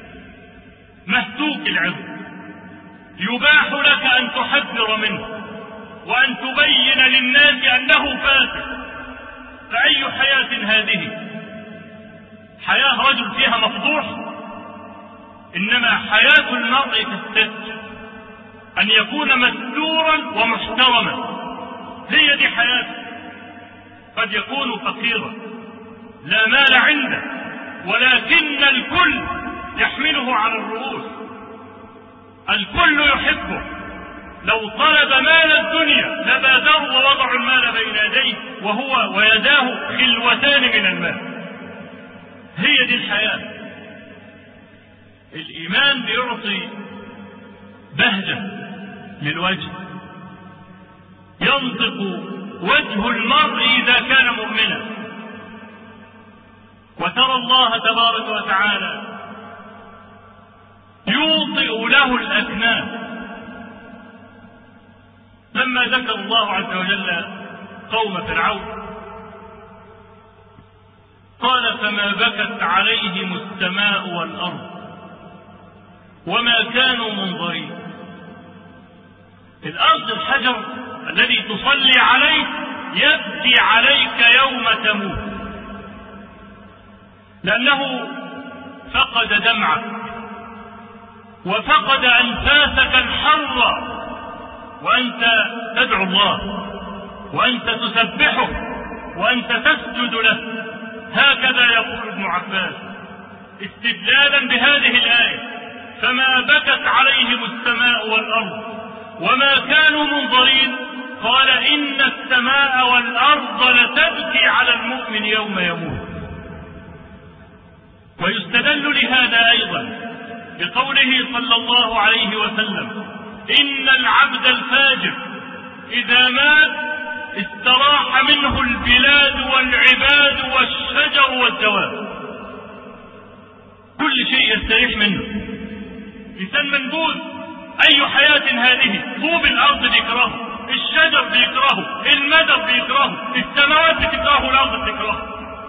مهتوك العرض، يباح لك أن تحذر منه وأن تبين للناس أنه فاسق. فأي حياة هذه؟ حياة رجل فيها مفضوح؟ إنما حياة المرء في الستر، أن يكون مستورا ومحترما، هي دي حياته. قد يكون فقيرا لا مال عنده، ولكن الكل يحمله على الرؤوس، الكل يحبه. لو طلب مال الدنيا لبادروا ووضعوا المال بين يديه وهو ويداه خلوتان من المال. هي دي الحياة. الإيمان بيعطي بهجة للوجه، ينطق وجه المرء إذا كان مؤمنا. وترى الله تبارك وتعالى يوطئ له الأكنان. لما ذكر الله عز وجل قوم فرعون قال: فما بكت عليهم السماء والأرض وما كانوا منظرين. الأرض الحجر الذي تصلي عليه يبكي عليك يوم تموت، لأنه فقد دمعك وفقد أنفاسك الحرة، وأنت تدعو الله وأنت تسبحه وأنت تسجد له. هكذا يقول ابن عباس استدلالا بهذه الآية: فما بكت عليهم السماء والأرض وما كانوا منظرين، قال إن السماء والأرض لتبكي على المؤمن يوم يموت. ويستدل لهذا أيضا بقوله صلى الله عليه وسلم: إن العبد الفاجر إذا مات استراح منه البلاد والعباد والشجر والدواب، كل شيء يستريح منه. إنسان منبوذ، أي حياة هذه؟ طوب الأرض بيكرهه، الشجر بيكرهه، المدر بيكرهه، السماوات بتكرهه، الأرض بتكرهه.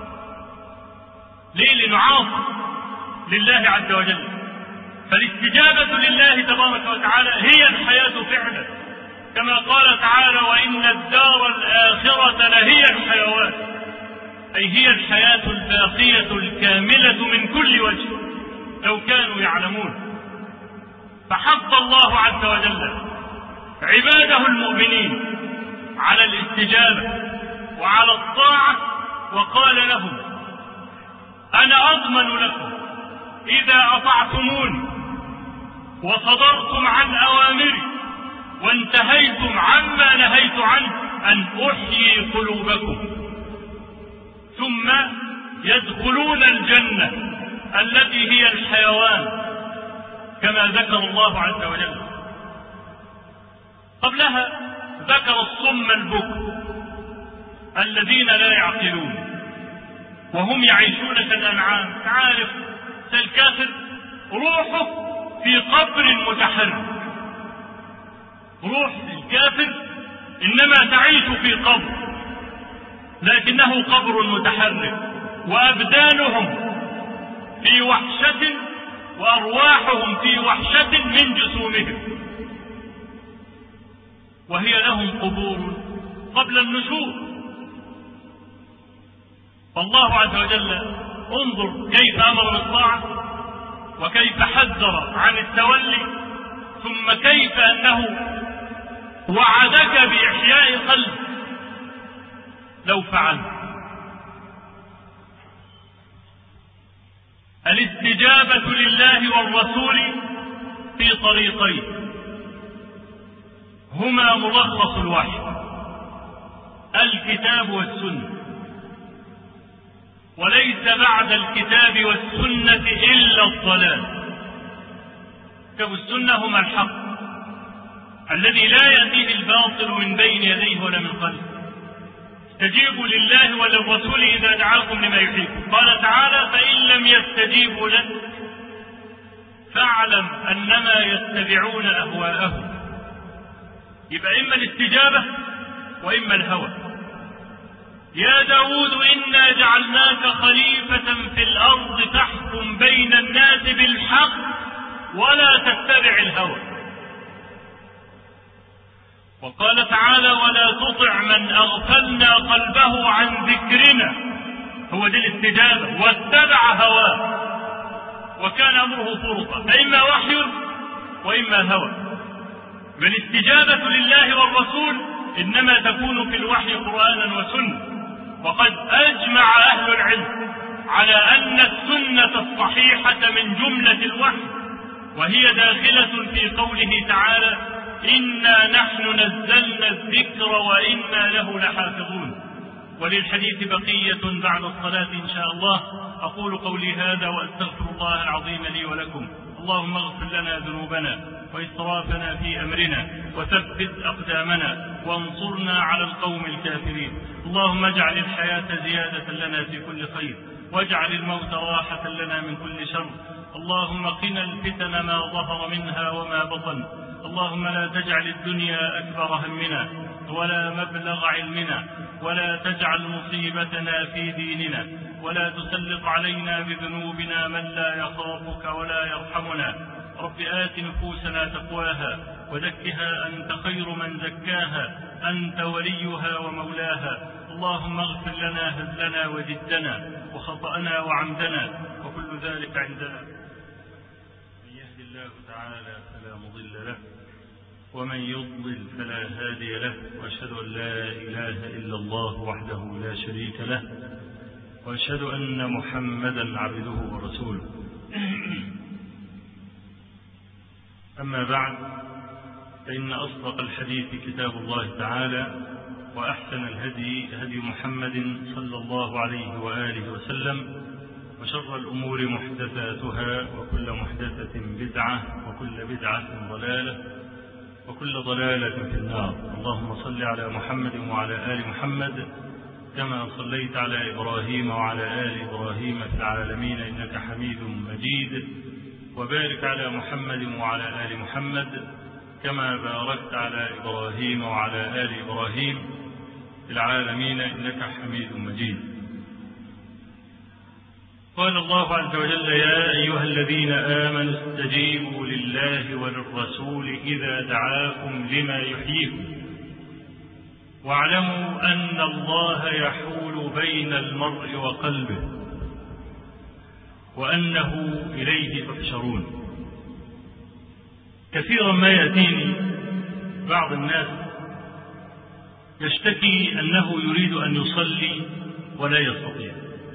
ليه؟ لأنه عاصي لله عز وجل. فالاستجابة لله تبارك وتعالى هي الحياة فعلا، كما قال تعالى: وإن الدار الآخرة لهي الحيوان، أي هي الحياة الباقية الكاملة من كل وجه، لو كانوا يعلمون. فحث الله عز وجل عباده المؤمنين على الاستجابة وعلى الطاعة، وقال لهم: أنا أضمن لكم إذا أطعتموني وصدرتم عن أوامري وانتهيتم عما نهيت عنه أن أحيي قلوبكم، ثم يدخلون الجنة التي هي الحيوان، كما ذكر الله عز وجل. قبلها ذكر الصم البكم الذين لا يعقلون وهم يعيشون كالأنعام. تعرف الكافر روحه في قبر متحرك، روح الكافر إنما تعيش في قبر، لكنه قبر متحرك، وأبدانهم في وحشة وأرواحهم في وحشة من جسومهم، وهي لهم قبور قبل النشور. فالله عز وجل انظر كيف أمر بالطاعة وكيف حذر عن التولي، ثم كيف أنه وعدك بإحياء قلبك لو فعلت. الاستجابة لله والرسول في طريقين هما ملخص الوحي: الكتاب والسنة، وليس بعد الكتاب والسنة إلا الضلال. الكتاب والسنة هما الحق الذي لا يأتيه الباطل من بين يديه ولا من خلفه. استجيبوا لله وللرسول إذا دعاكم لما يحييكم. قال تعالى: فإن لم يستجيبوا لك فاعلم أنما يتبعون أهواءهم. يبقى إما الاستجابة وإما الهوى. يا داود إنا جعلناك خليفة في الأرض تحكم بين الناس بالحق ولا تتبع الهوى. وقال تعالى: ولا تطع من أغفلنا قلبه عن ذكرنا. هو دي الاستجابة، واتبع هواه وكان أمره فرطا. فإما وحي وإما هوى. فالاستجابة لله والرسول إنما تكون في الوحي قرآنا وسنة. وقد أجمع أهل العلم على أن السنة الصحيحة من جملة الوحي، وهي داخلة في قوله تعالى: إنا نحن نزلنا الذكر وإنا له لحافظون. وللحديث بقية بعد الصلاة إن شاء الله. أقول قولي هذا وأستغفر الله العظيم لي ولكم. اللهم اغفر لنا ذنوبنا وإسرافنا في أمرنا وثبت أقدامنا وانصرنا على القوم الكافرين. اللهم اجعل الحياة زيادة لنا في كل خير، واجعل الموت راحة لنا من كل شر. اللهم قنا الفتن ما ظهر منها وما بطن. اللهم لا تجعل الدنيا أكبر همنا ولا مبلغ علمنا، ولا تجعل مصيبتنا في ديننا، ولا تسلط علينا بذنوبنا من لا يخافك ولا يرحمنا. رب آت نفوسنا تقواها وزكها أنت خير من زكاها، أنت وليها ومولاها. اللهم اغفر لنا هزلنا وجدنا وخطأنا وعمدنا وكل ذلك عندنا. من يهد الله تعالى فلا مضل له ومن يضلل فلا هادي له، وأشهد أن لا إله إلا الله وحده لا شريك له، وأشهد أن محمدا عبده ورسوله. أما بعد، فإن أصدق الحديث كتاب الله تعالى، وأحسن الهدي هدي محمد صلى الله عليه وآله وسلم، وشر الأمور محدثاتها، وكل محدثة بدعة، وكل بدعة ضلالة، وكل ضلالة في النار. اللهم صل على محمد وعلى آل محمد كما صليت على إبراهيم وعلى آل إبراهيم في العالمين إنك حميد مجيد، وبارك على محمد وعلى آل محمد كما باركت على إبراهيم وعلى آل إبراهيم في العالمين إنك حميد مجيد. قال الله عز وجل: يا أيها الذين آمنوا استجيبوا لله وللرسول إذا دعاكم لما يحييكم واعلموا أن الله يحول بين المرء وقلبه وأنه إليه تحشرون. كثيرا ما يأتيني بعض الناس يشتكي أنه يريد أن يصلي ولا يستطيع،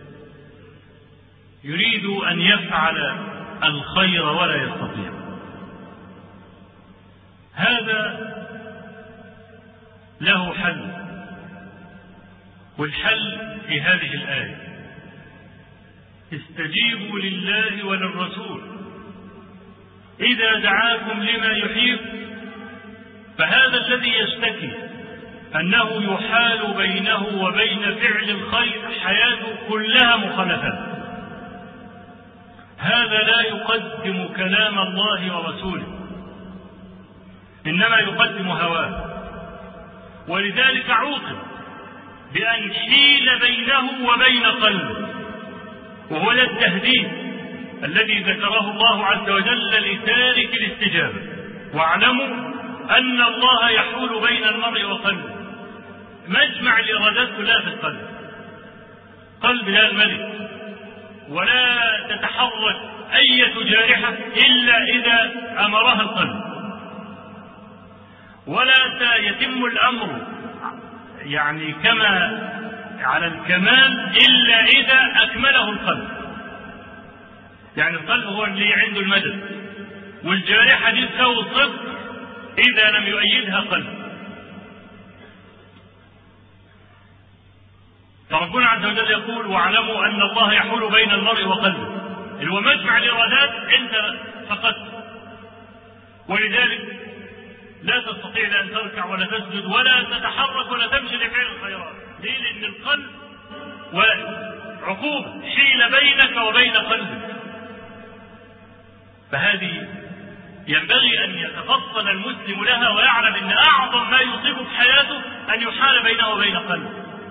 يريد أن يفعل الخير ولا يستطيع. هذا له حل، والحل في هذه الآية: استجيبوا لله وللرسول إذا دعاكم لما يحييكم. فهذا الذي يشتكي أنه يحال بينه وبين فعل الخير حياته كلها مخالفات، هذا لا يقدم كلام الله ورسوله، إنما يقدم هواه، ولذلك عوقب بأن حيل بينه وبين قلبه، وهو التهديد الذي ذكره الله عز وجل لتارك الاستجابة: واعلموا أن الله يحول بين المرء وقلبه. مجمع الإرادات كلها في القلب، قلب لا الملك، ولا تتحرك أي جارحة إلا إذا أمرها القلب، ولا يتم الأمر يعني كما على الكمال إلا إذا أكمله القلب. يعني القلب هو اللي عنده المدد، والجارحة دي تساوي الصفر إذا لم يؤيدها قلب. فربنا عز وجل يقول: واعلموا أن الله يحول بين المرء وقلبه، اللي هو مجمع الإرادات أنت فقدت، ولذلك لا تستطيع أن تركع ولا تسجد ولا تتحرك ولا تمشي لفعل الخيرات. ليه؟ لأن القلب وعقوبة حيل بينك وبين قلبك. فهذه ينبغي أن يتفطن المسلم لها ويعلم أن أعظم ما يصيبه في حياته أن يحال بينه وبين قلبه،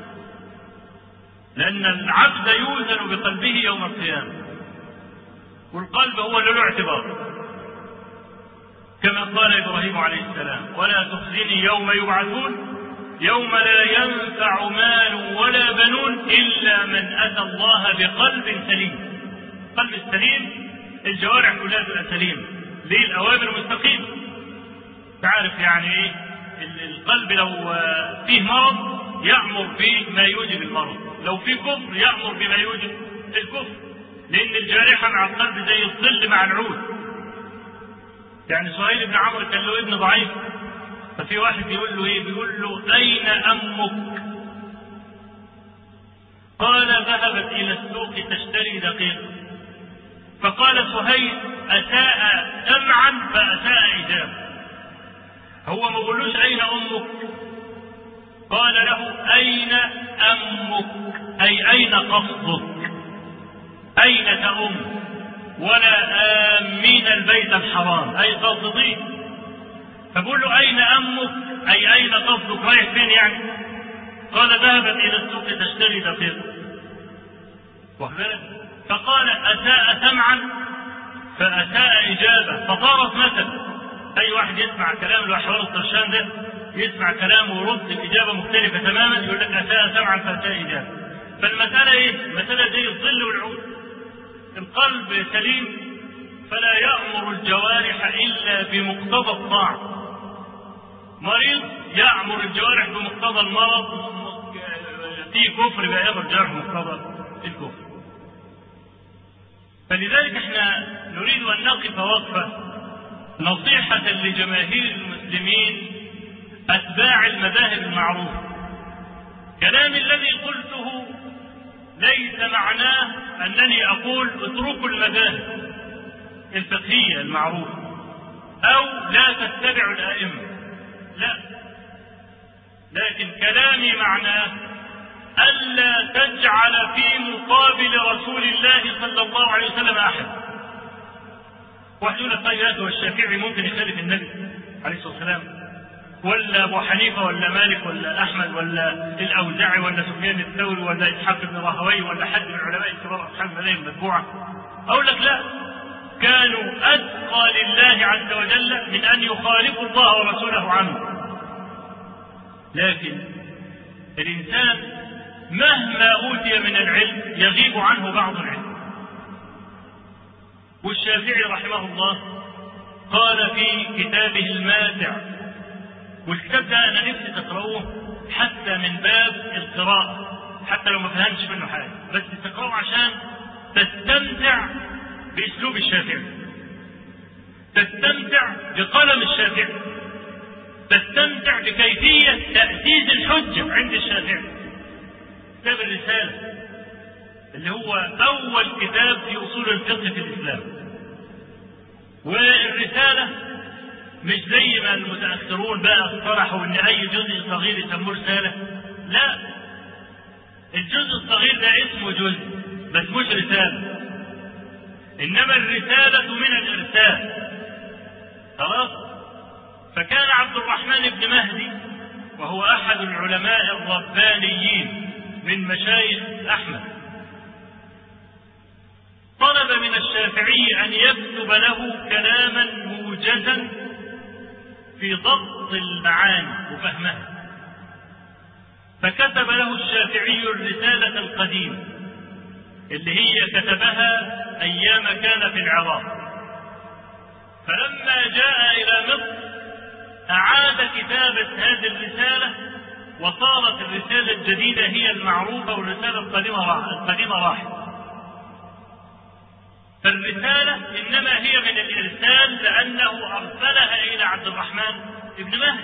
لأن العبد يوزن بقلبه يوم القيامة، والقلب هو اللي له اعتبار، كما قال إبراهيم عليه السلام: ولا تخزني يوم يبعثون يوم لا ينفع مال ولا بنون إلا من أتى الله بقلب سليم. قلب السليم الجوارح كلها تبقى سليمة، ليه؟ الأوامر مستقيمة. تعرف يعني إيه؟ القلب لو فيه مرض يأمر بما يوجب المرض، لو فيه كفر يأمر بما يوجب الكفر، لأن الجارحة مع القلب زي الظل مع العود. يعني سهيل بن عمرو كان له ابن ضعيف، ففي واحد بيقول له ايه؟ بيقول له: اين امك؟ قال: ذهبت الى السوق تشتري دقيقة. فقال سهيل: اساء سمعا فاساء اجابة. هو ما بيقولوش اين امك، قال له: اين امك؟ اي اين قصدك؟ اين تأم؟ ولا آمين البيت الحرام، أي قاصدين. فبقول له: أين أمك؟ أي أين قصدك؟ رايح فين يعني؟ قال: ذهبت إلى السوق تشتري دقيقة. فقال: أساء سمعا فأساء إجابة، فطارت مثل: أي واحد يسمع كلام اللي هو حوار الطرشان ده، يسمع كلام ويرد الإجابة مختلفة تماما، يقول لك أساء سمعا فأساء إجابة. فالمسألة إيه؟ المسألة زي الظل والعود. القلب سليم فلا يأمر الجوارح إلا بمقتضى الطاعة. مريض يأمر الجوارح بمقتضى المرض، في كفر بيأمر الجوارح بمقتضى الكفر. فلذلك احنا نريد أن نقف وقفة نصيحة لجماهير المسلمين أتباع المذاهب المعروفة. كلامي الذي قلته ليس معناه أنني أقول اتركوا المذاهب الفقهية المعروفة أو لا تتبعوا الأئمة، لا، لكن كلامي معناه ألا تجعل في مقابل رسول الله صلى الله عليه وسلم أحد. واحد يقول لك طيب هو الشافعي ممكن يخالف النبي عليه الصلاة والسلام، ولا أبو حنيفة ولا مالك ولا أحمد ولا الأوزاعي ولا سفيان الثوري ولا إسحاق بن راهويه ولا حد من علماء الكبار أصحاب المذاهب المتبوعة؟ أقول لك لا، كانوا أتقى لله عز وجل من أن يخالفوا الله ورسوله عنه. لكن الإنسان مهما أوتي من العلم يغيب عنه بعض العلم. والشافعي رحمه الله قال في كتابه الماتع، والكتاب ده أنا نفسي تقرأوه حتى من باب القراءة، حتى لو ما فهمتش منه حاجة، بس تقرأوه عشان تستمتع بأسلوب الشافعي، تستمتع بقلم الشافعي، تستمتع بكيفية تأسيس الحجة عند الشافعي. كتاب الرسالة اللي هو أول كتاب في أصول الفقه في الإسلام. والرسالة مش زي ما المتأخرون بقى اقترحوا ان اي جزء صغير يسموه رسالة، لا، الجزء الصغير ده اسمه جزء بس مش رسالة، انما الرسالة من الارسال. خلاص. فكان عبد الرحمن بن مهدي وهو احد العلماء الربانيين من مشايخ احمد طلب من الشافعي ان يكتب له كلاما موجزا في ضبط المعاني وفهمها، فكتب له الشافعي الرسالة القديمة اللي هي كتبها أيام كان في العراق. فلما جاء إلى مصر أعاد كتابة هذه الرسالة، وصارت الرسالة الجديدة هي المعروفة والرسالة القديمة راحت. فالرسالة إنما هي من الإرسال لأنه أرسلها إلى عبد الرحمن بن مهدي.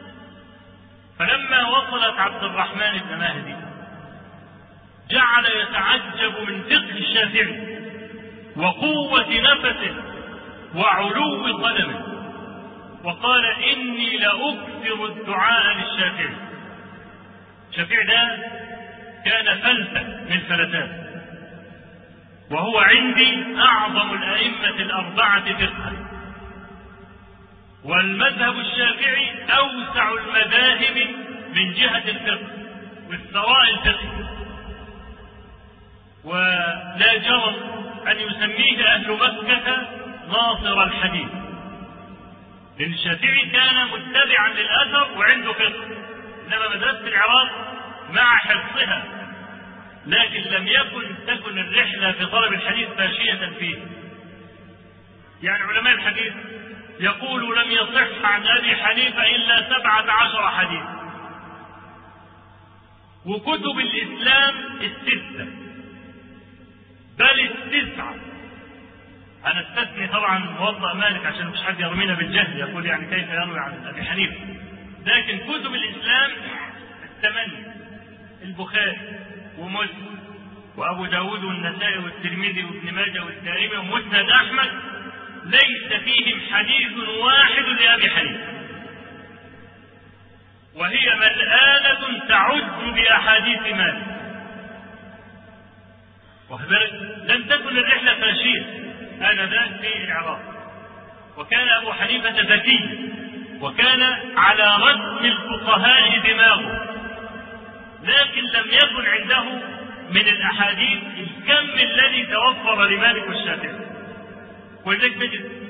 فلما وصلت عبد الرحمن بن مهدي جعل يتعجب من فقه الشافعي وقوة نفسه وعلو قدمه، وقال إني لأكثر الدعاء للشافعي. الشافعي ده كان فلتة من فلتات، وهو عندي أعظم الأئمة الأربعة فقها، والمذهب الشافعي أوسع المذاهب من جهة الفقه والثراء الفقهي، ولا جرم أن يسميه أهل مكة ناصر الحديث، لأن الشافعي كان متبعا للأثر وعنده فقه. إنما مدرسة العراق مع حفظها لكن لم يكن تكن الرحلة في طلب الحديث فاشية فيه. يعني علماء الحديث يقول لم يصح عن أبي حنيفة إلا سبعة عشر حديث، وكتب الإسلام الستة بل التسعة. أنا استثني طبعا موضع مالك عشان مش حد يرمينا بالجهل يقول يعني كيف يروي عن أبي حنيفة، لكن كتب الإسلام الثمانية: البخاري ومسلم وأبو داود والنسائي والترمذي وابن ماجه والدارمي ومسند أحمد، ليس فيهم حديث واحد لأبي حنيفة، وهي ملآلة تعج بأحاديث مالك. لم تكن الرحلة فاشية آنذاك في العراق، وكان أبو حنيفة ذكي وكان على رسم الفقهاء دماغه، لكن لم يكن عنده من الأحاديث الكم الذي توفر لمالك والشافعي. ولذلك تجد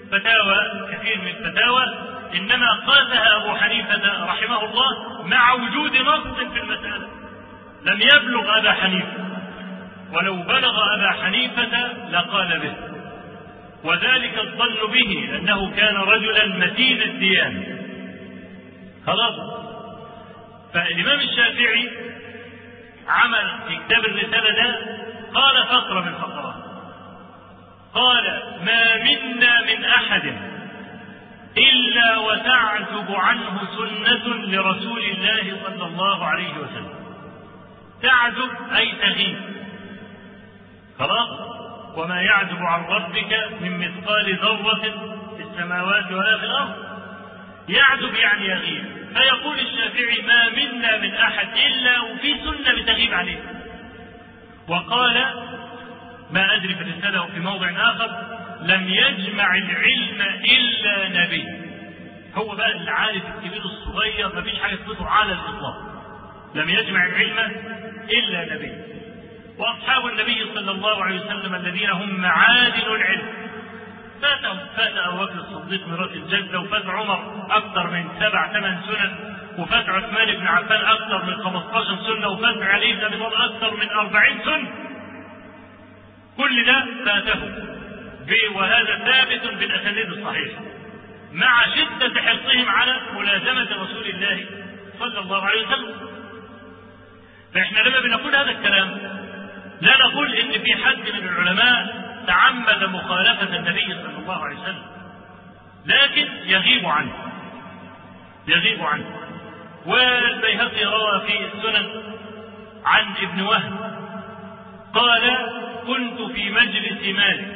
فتاوى كثير من الفتاوى إنما قاسها أبو حنيفة رحمه الله مع وجود نص في المسألة لم يبلغ أبا حنيفة، ولو بلغ أبا حنيفة لقال به، وذلك الظن به أنه كان رجلا متين الديانة. خلاص. فالإمام الشافعي عمل في كتاب الرسالة ده قال فقرة من فقرات، قال: ما منا من أحد إلا وتعزب عنه سنة لرسول الله صلى الله عليه وسلم. تعزب أي تغيب. خلاص. وما يعزب عن ربك من مثقال ذرة في السماوات ولا في الأرض. يعزب يعني يغيب. فيقول الشافعي: ما منا من أحد إلا وفي سنة بتغيب عليه. وقال ما أدري في الرسالة وفي موضع آخر: لم يجمع العلم إلا نبي. هو بقى العالم الكبير الصغير ما فيش حاجة تفوته على الإطلاق. لم يجمع العلم إلا نبي. وأصحاب النبي صلى الله عليه وسلم الذين هم معادن العلم فاتهم فات أبو بكر الصديق ميراث الجدة، وفات عمر أكثر من سبع ثمان سنن، وفات عثمان بن عفان أكثر من خمسطاشر سنة، وفات علي بن أبي طالب أكثر من أربعين سنة. كل ده فاته، وهذا ثابت بالأسانيد الصحيحة مع شدة حرصهم على ملازمة رسول الله صلى الله عليه وسلم. فإحنا لما بنقول هذا الكلام لا نقول إن في حد من العلماء تعمد مخالفة النبي صلى الله عليه وسلم، لكن يغيب عنه يغيب عنه. والبيهقي روى في السنن عن ابن وهب قال: كنت في مجلس مالك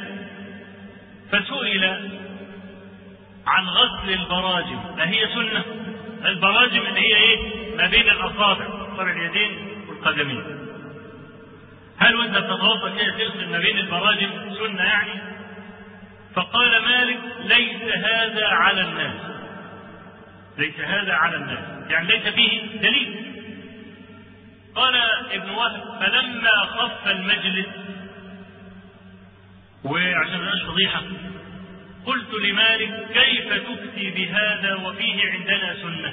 فسئل عن غسل البراجم. أهي سنة؟ البراجم اللي هي ايه؟ ما بين الأصابع، أصابع اليدين والقدمين. هل وانت تتوضا كده تغسل ما بين البراجم سنة يعني؟ فقال مالك: ليس هذا على الناس، ليس هذا على الناس، يعني ليس فيه دليل. قال ابن وهب: فلما خف المجلس، وعشان مش فضيحة، قلت لمالك: كيف تفتي بهذا وفيه عندنا سنة؟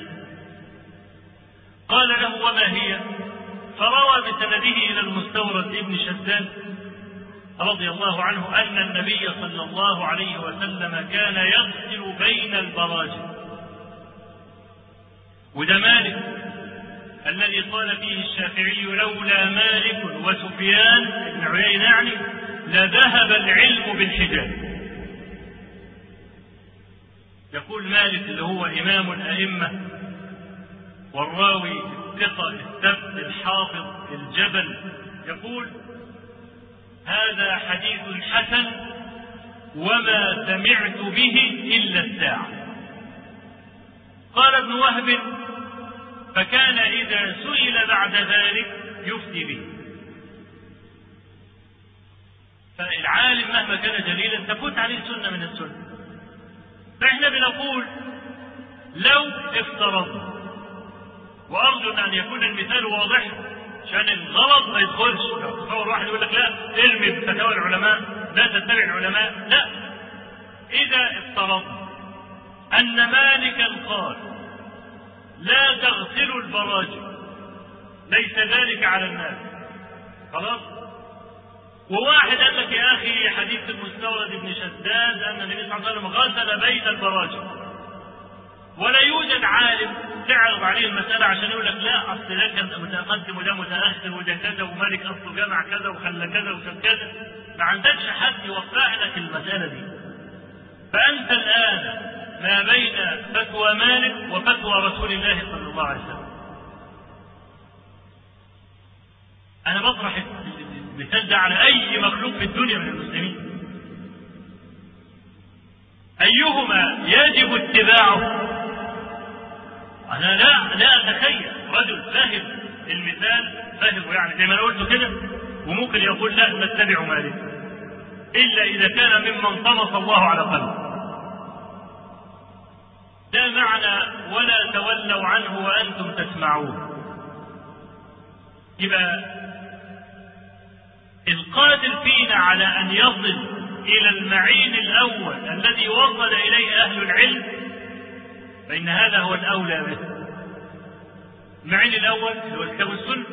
قال له: وما هي؟ فروى بسنده إلى المستورد ابن شداد رضي الله عنه أن النبي صلى الله عليه وسلم كان يغسل بين البراجم. وده مالك الذي قال فيه الشافعي: لولا مالك وسفيان بن عيينة يعني لذهب العلم بالحجاب. يقول مالك اللي هو إمام الأئمة والراوي الثقة الثبت الحافظ الجبل، يقول: هذا حديث حسن وما سمعت به إلا الساعة. قال ابن وهب: فكان إذا سئل بعد ذلك يفتي به. فالعالم مهما كان جليلا تفوت عليه سنة من السنة. فإحنا بنقول لو افترضنا، وأرجو أن يكون المثال واضح عشان الغلط ما يدخلش. لو تصور واحد يقول لك: لا ارمي بفتاوى العلماء، لا تتبع العلماء، لا. إذا افترضنا أن مالكا قال: لا تغسلوا البراجم، ليس ذلك على الناس، خلاص. وواحد قال لك: يا أخي حديث المستورد ابن شداد أن النبي صلى الله عليه وسلم غسل بين البراجم، ولا يوجد عالم تعرض عليه المسألة عشان يقول لك: لا أصل ده كان متقدم وده متأخر وده كذا ومالك أصله جمع كذا وخلى كذا وساب كذا. ما عندكش حد يوقع لك المسألة دي. فأنت الآن ما بين فتوى مالك وفتوى رسول الله صلى الله عليه وسلم. أنا بطرح المثال ده على أي مخلوق في الدنيا من المسلمين، أيهما يجب اتباعه؟ أنا لا لا أتخيل رجل فاهم المثال، فاهمه يعني زي ما أنا قلت كده، وممكن يقول: لا نتبع مالك، إلا إذا كان ممن طمس الله على قلبه. ده معنى ولا تولوا عنه وأنتم تسمعون. يبقى القادر فينا على أن يصل إلى المعين الأول الذي وصل إليه أهل العلم فإن هذا هو الأولى به. المعين الأول هو الكتاب والسنة.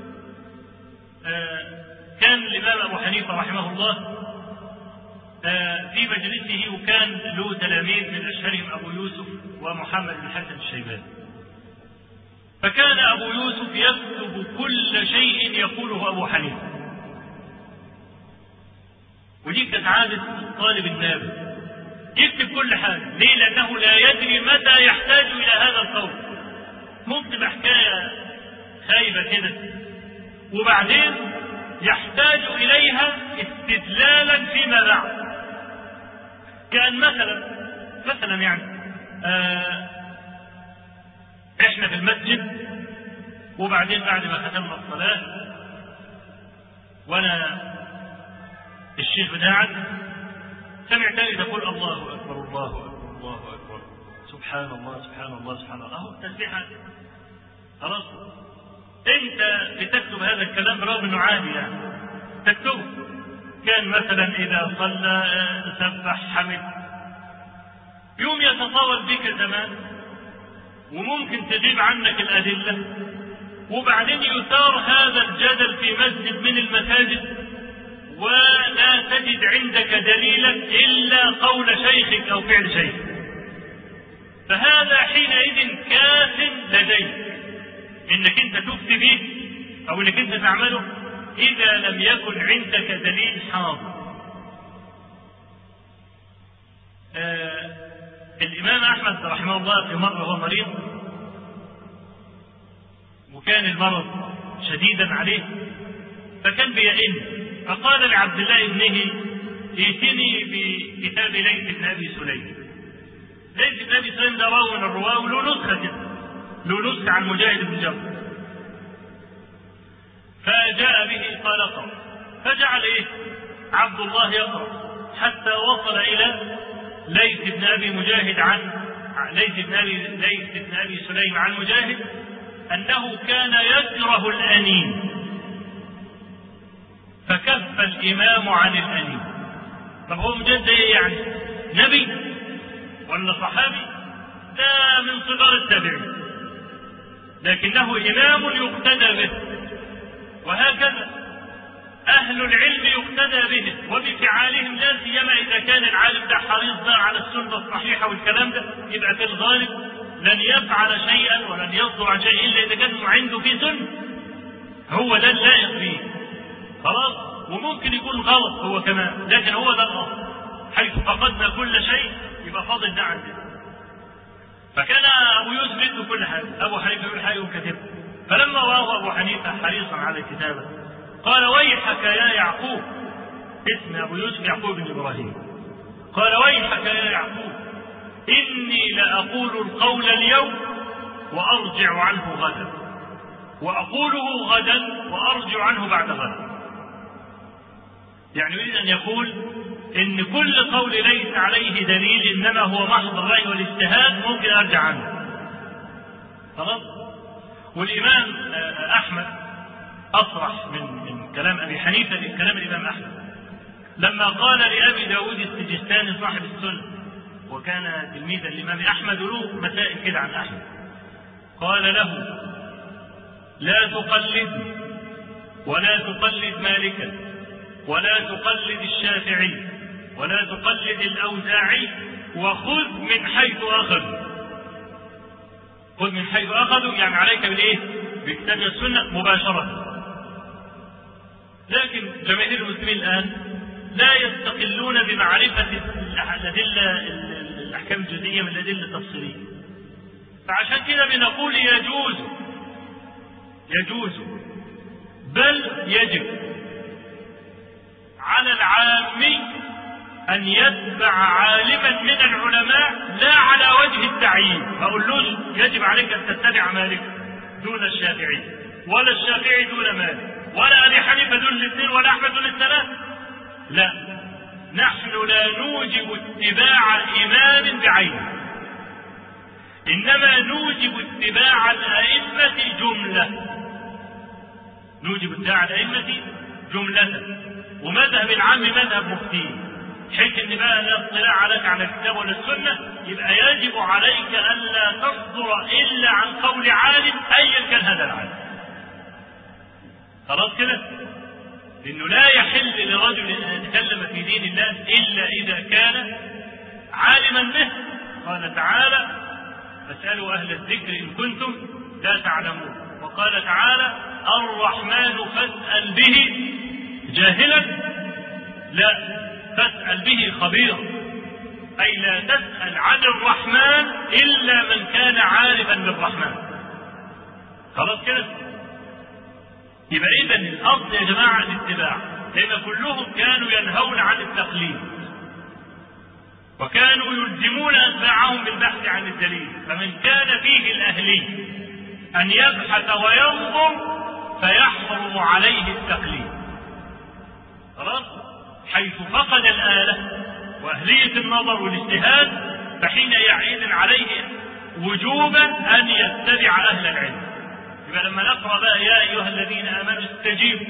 آه كان الإمام أبو حنيفة رحمه الله آه في مجلسه وكان له تلاميذ من أشهرهم أبو يوسف ومحمد بن الحسن الشيباني. فكان أبو يوسف يكتب كل شيء يقوله أبو حنيفة، ودي كانت عادة الطالب النابغ، يكتب كل حاجة. ليه؟ لأنه لا يدري متى يحتاج إلى هذا القول. ممكن حكاية خايبة كده وبعدين يحتاج إليها استدلالا فيما بعد. كأن مثلا مثلا يعني آه احنا في المسجد وبعدين بعد ما ختمنا الصلاة وانا الشيخ بتاعك سمعتني تقول الله اكبر الله اكبر الله اكبر سبحان الله سبحان الله سبحان الله، اهو التسبيحة خلاص. انت بتكتب هذا الكلام برغم انه عادي يعني تكتبه. كان مثلا اذا صلى سبح حمد، يوم يتطاول بك زمان وممكن تغيب عنك الأدلة، وبعدين يثار هذا الجدل في مسجد من المساجد ولا تجد عندك دليلا إلا قول شيخك أو فعل شيخك، فهذا حينئذ كاف لديك إنك أنت تفتي به أو إنك أنت تعمله إذا لم يكن عندك دليل حاضر. آه الإمام أحمد رحمه الله في مرة هو مريض وكان المرض شديدا عليه فكان بيئن، فقال لعبد الله ابنه ائتني بكتاب ليث بن أبي سليم. ليث بن أبي سليم ده راوي من الرواه وله نسخة كده، له نسخة عن مجاهد بن جبر. فجاء به قال اقرأ، فجعل إيه عبد الله يقرأ حتى وصل إلى ليث بن أبي مجاهد عن ليث بن أبي ليث بن أبي سليم عن مجاهد أنه كان يكره الأنين فكف الإمام عن الأنين. طب هو مجاهد إيه يعني؟ نبي ولا صحابي؟ ده من صغار التابعين، لكنه إمام يقتدى به. وهكذا أهل العلم يقتدى به وبفعالهم، لا سيما إذا كان العالم ده حريص بقى على السنة الصحيحة والكلام ده، يبقى في الغالب لن يفعل شيئا ولن يصدر عن شيء إلا إذا كان عنده في سنة هو ده اللائق فيه خلاص. وممكن يكون غلط هو كمان، لكن هو ده الأصل. حيث فقدنا كل شيء يبقى فاضل ده عندنا. فكان أبو يوسف يكتب كل حاجة، أبو حنيفة يقول حاجة وكتبه. فلما رأى أبو حنيفة حريصا على الكتابة قال ويحك يا يعقوب، اسم أبو يوسف يعقوب بن إبراهيم، قال ويحك يا يعقوب إني لأقول القول اليوم وأرجع عنه غدا، وأقوله غدا وأرجع عنه بعد غدا. يعني يريد أن يقول إن كل قول ليس عليه دليل إنما هو محض الرأي والاجتهاد ممكن أرجع عنه خلاص. والإمام أحمد أصرح من, من كلام أبي حنيفة لكلام الإمام أحمد لما قال لأبي داود السجستاني صاحب السنة وكان تلميذا للإمام أحمد له مسائل كده عن أحمد، قال له لا تقلد ولا تقلد مالكا ولا تقلد الشافعي ولا تقلد الأوزاعي وخذ من حيث أخذوا. خذ من حيث أخذوا يعني عليك بالإيه؟ بكتاب السنة مباشرة. لكن جماهير المسلمين الآن لا يستقلون بمعرفة الأدلة الأحكام الجزئية من الأدلة التفصيلية، فعشان كده بنقول يجوز يجوز بل يجب على العامي أن يتبع عالما من العلماء لا على وجه التعيين. ما أقولوش يجب عليك أن تتبع مالك دون الشافعي ولا الشافعي دون مالك ولا أبي حنيفة دون الاثنين ولا أحمد دون الثلاث، لا، نحن لا نوجب اتباع إمام بعينه، إنما نوجب اتباع الأئمة جملة، نوجب اتباع الأئمة جملة. ومذهب العام مذهب مفتين، حيث ان بقى لا اطلاع عليك على الكتاب ولا السنه، يبقى يجب عليك الا تصدر الا عن قول عالم ايا كان هذا العالم. خلاص كده؟ لانه لا يحل لرجل ان يتكلم في دين الله الا اذا كان عالما به. قال تعالى: فاسالوا اهل الذكر ان كنتم لا تعلمون. وقال تعالى: الرحمن فاسال به جاهلا، لا فاسال به خبيرا، اي لا تسال عن الرحمن الا من كان عارفا بالرحمن. خلاص كده؟ يبقى اذا الاصل يا جماعه الاتباع، لان كلهم كانوا ينهون عن التقليد وكانوا يلزمون اتباعهم بالبحث عن الدليل. فمن كان فيه الاهلي ان يبحث وينظر فيحرم عليه التقليد. خلاص؟ حيث فقد الآلة وأهلية النظر والاجتهاد فحين يعين عليه وجوبا أن يتبع أهل العلم. يبقى لما نقرأ بقى: يا أيها الذين آمنوا استجيبوا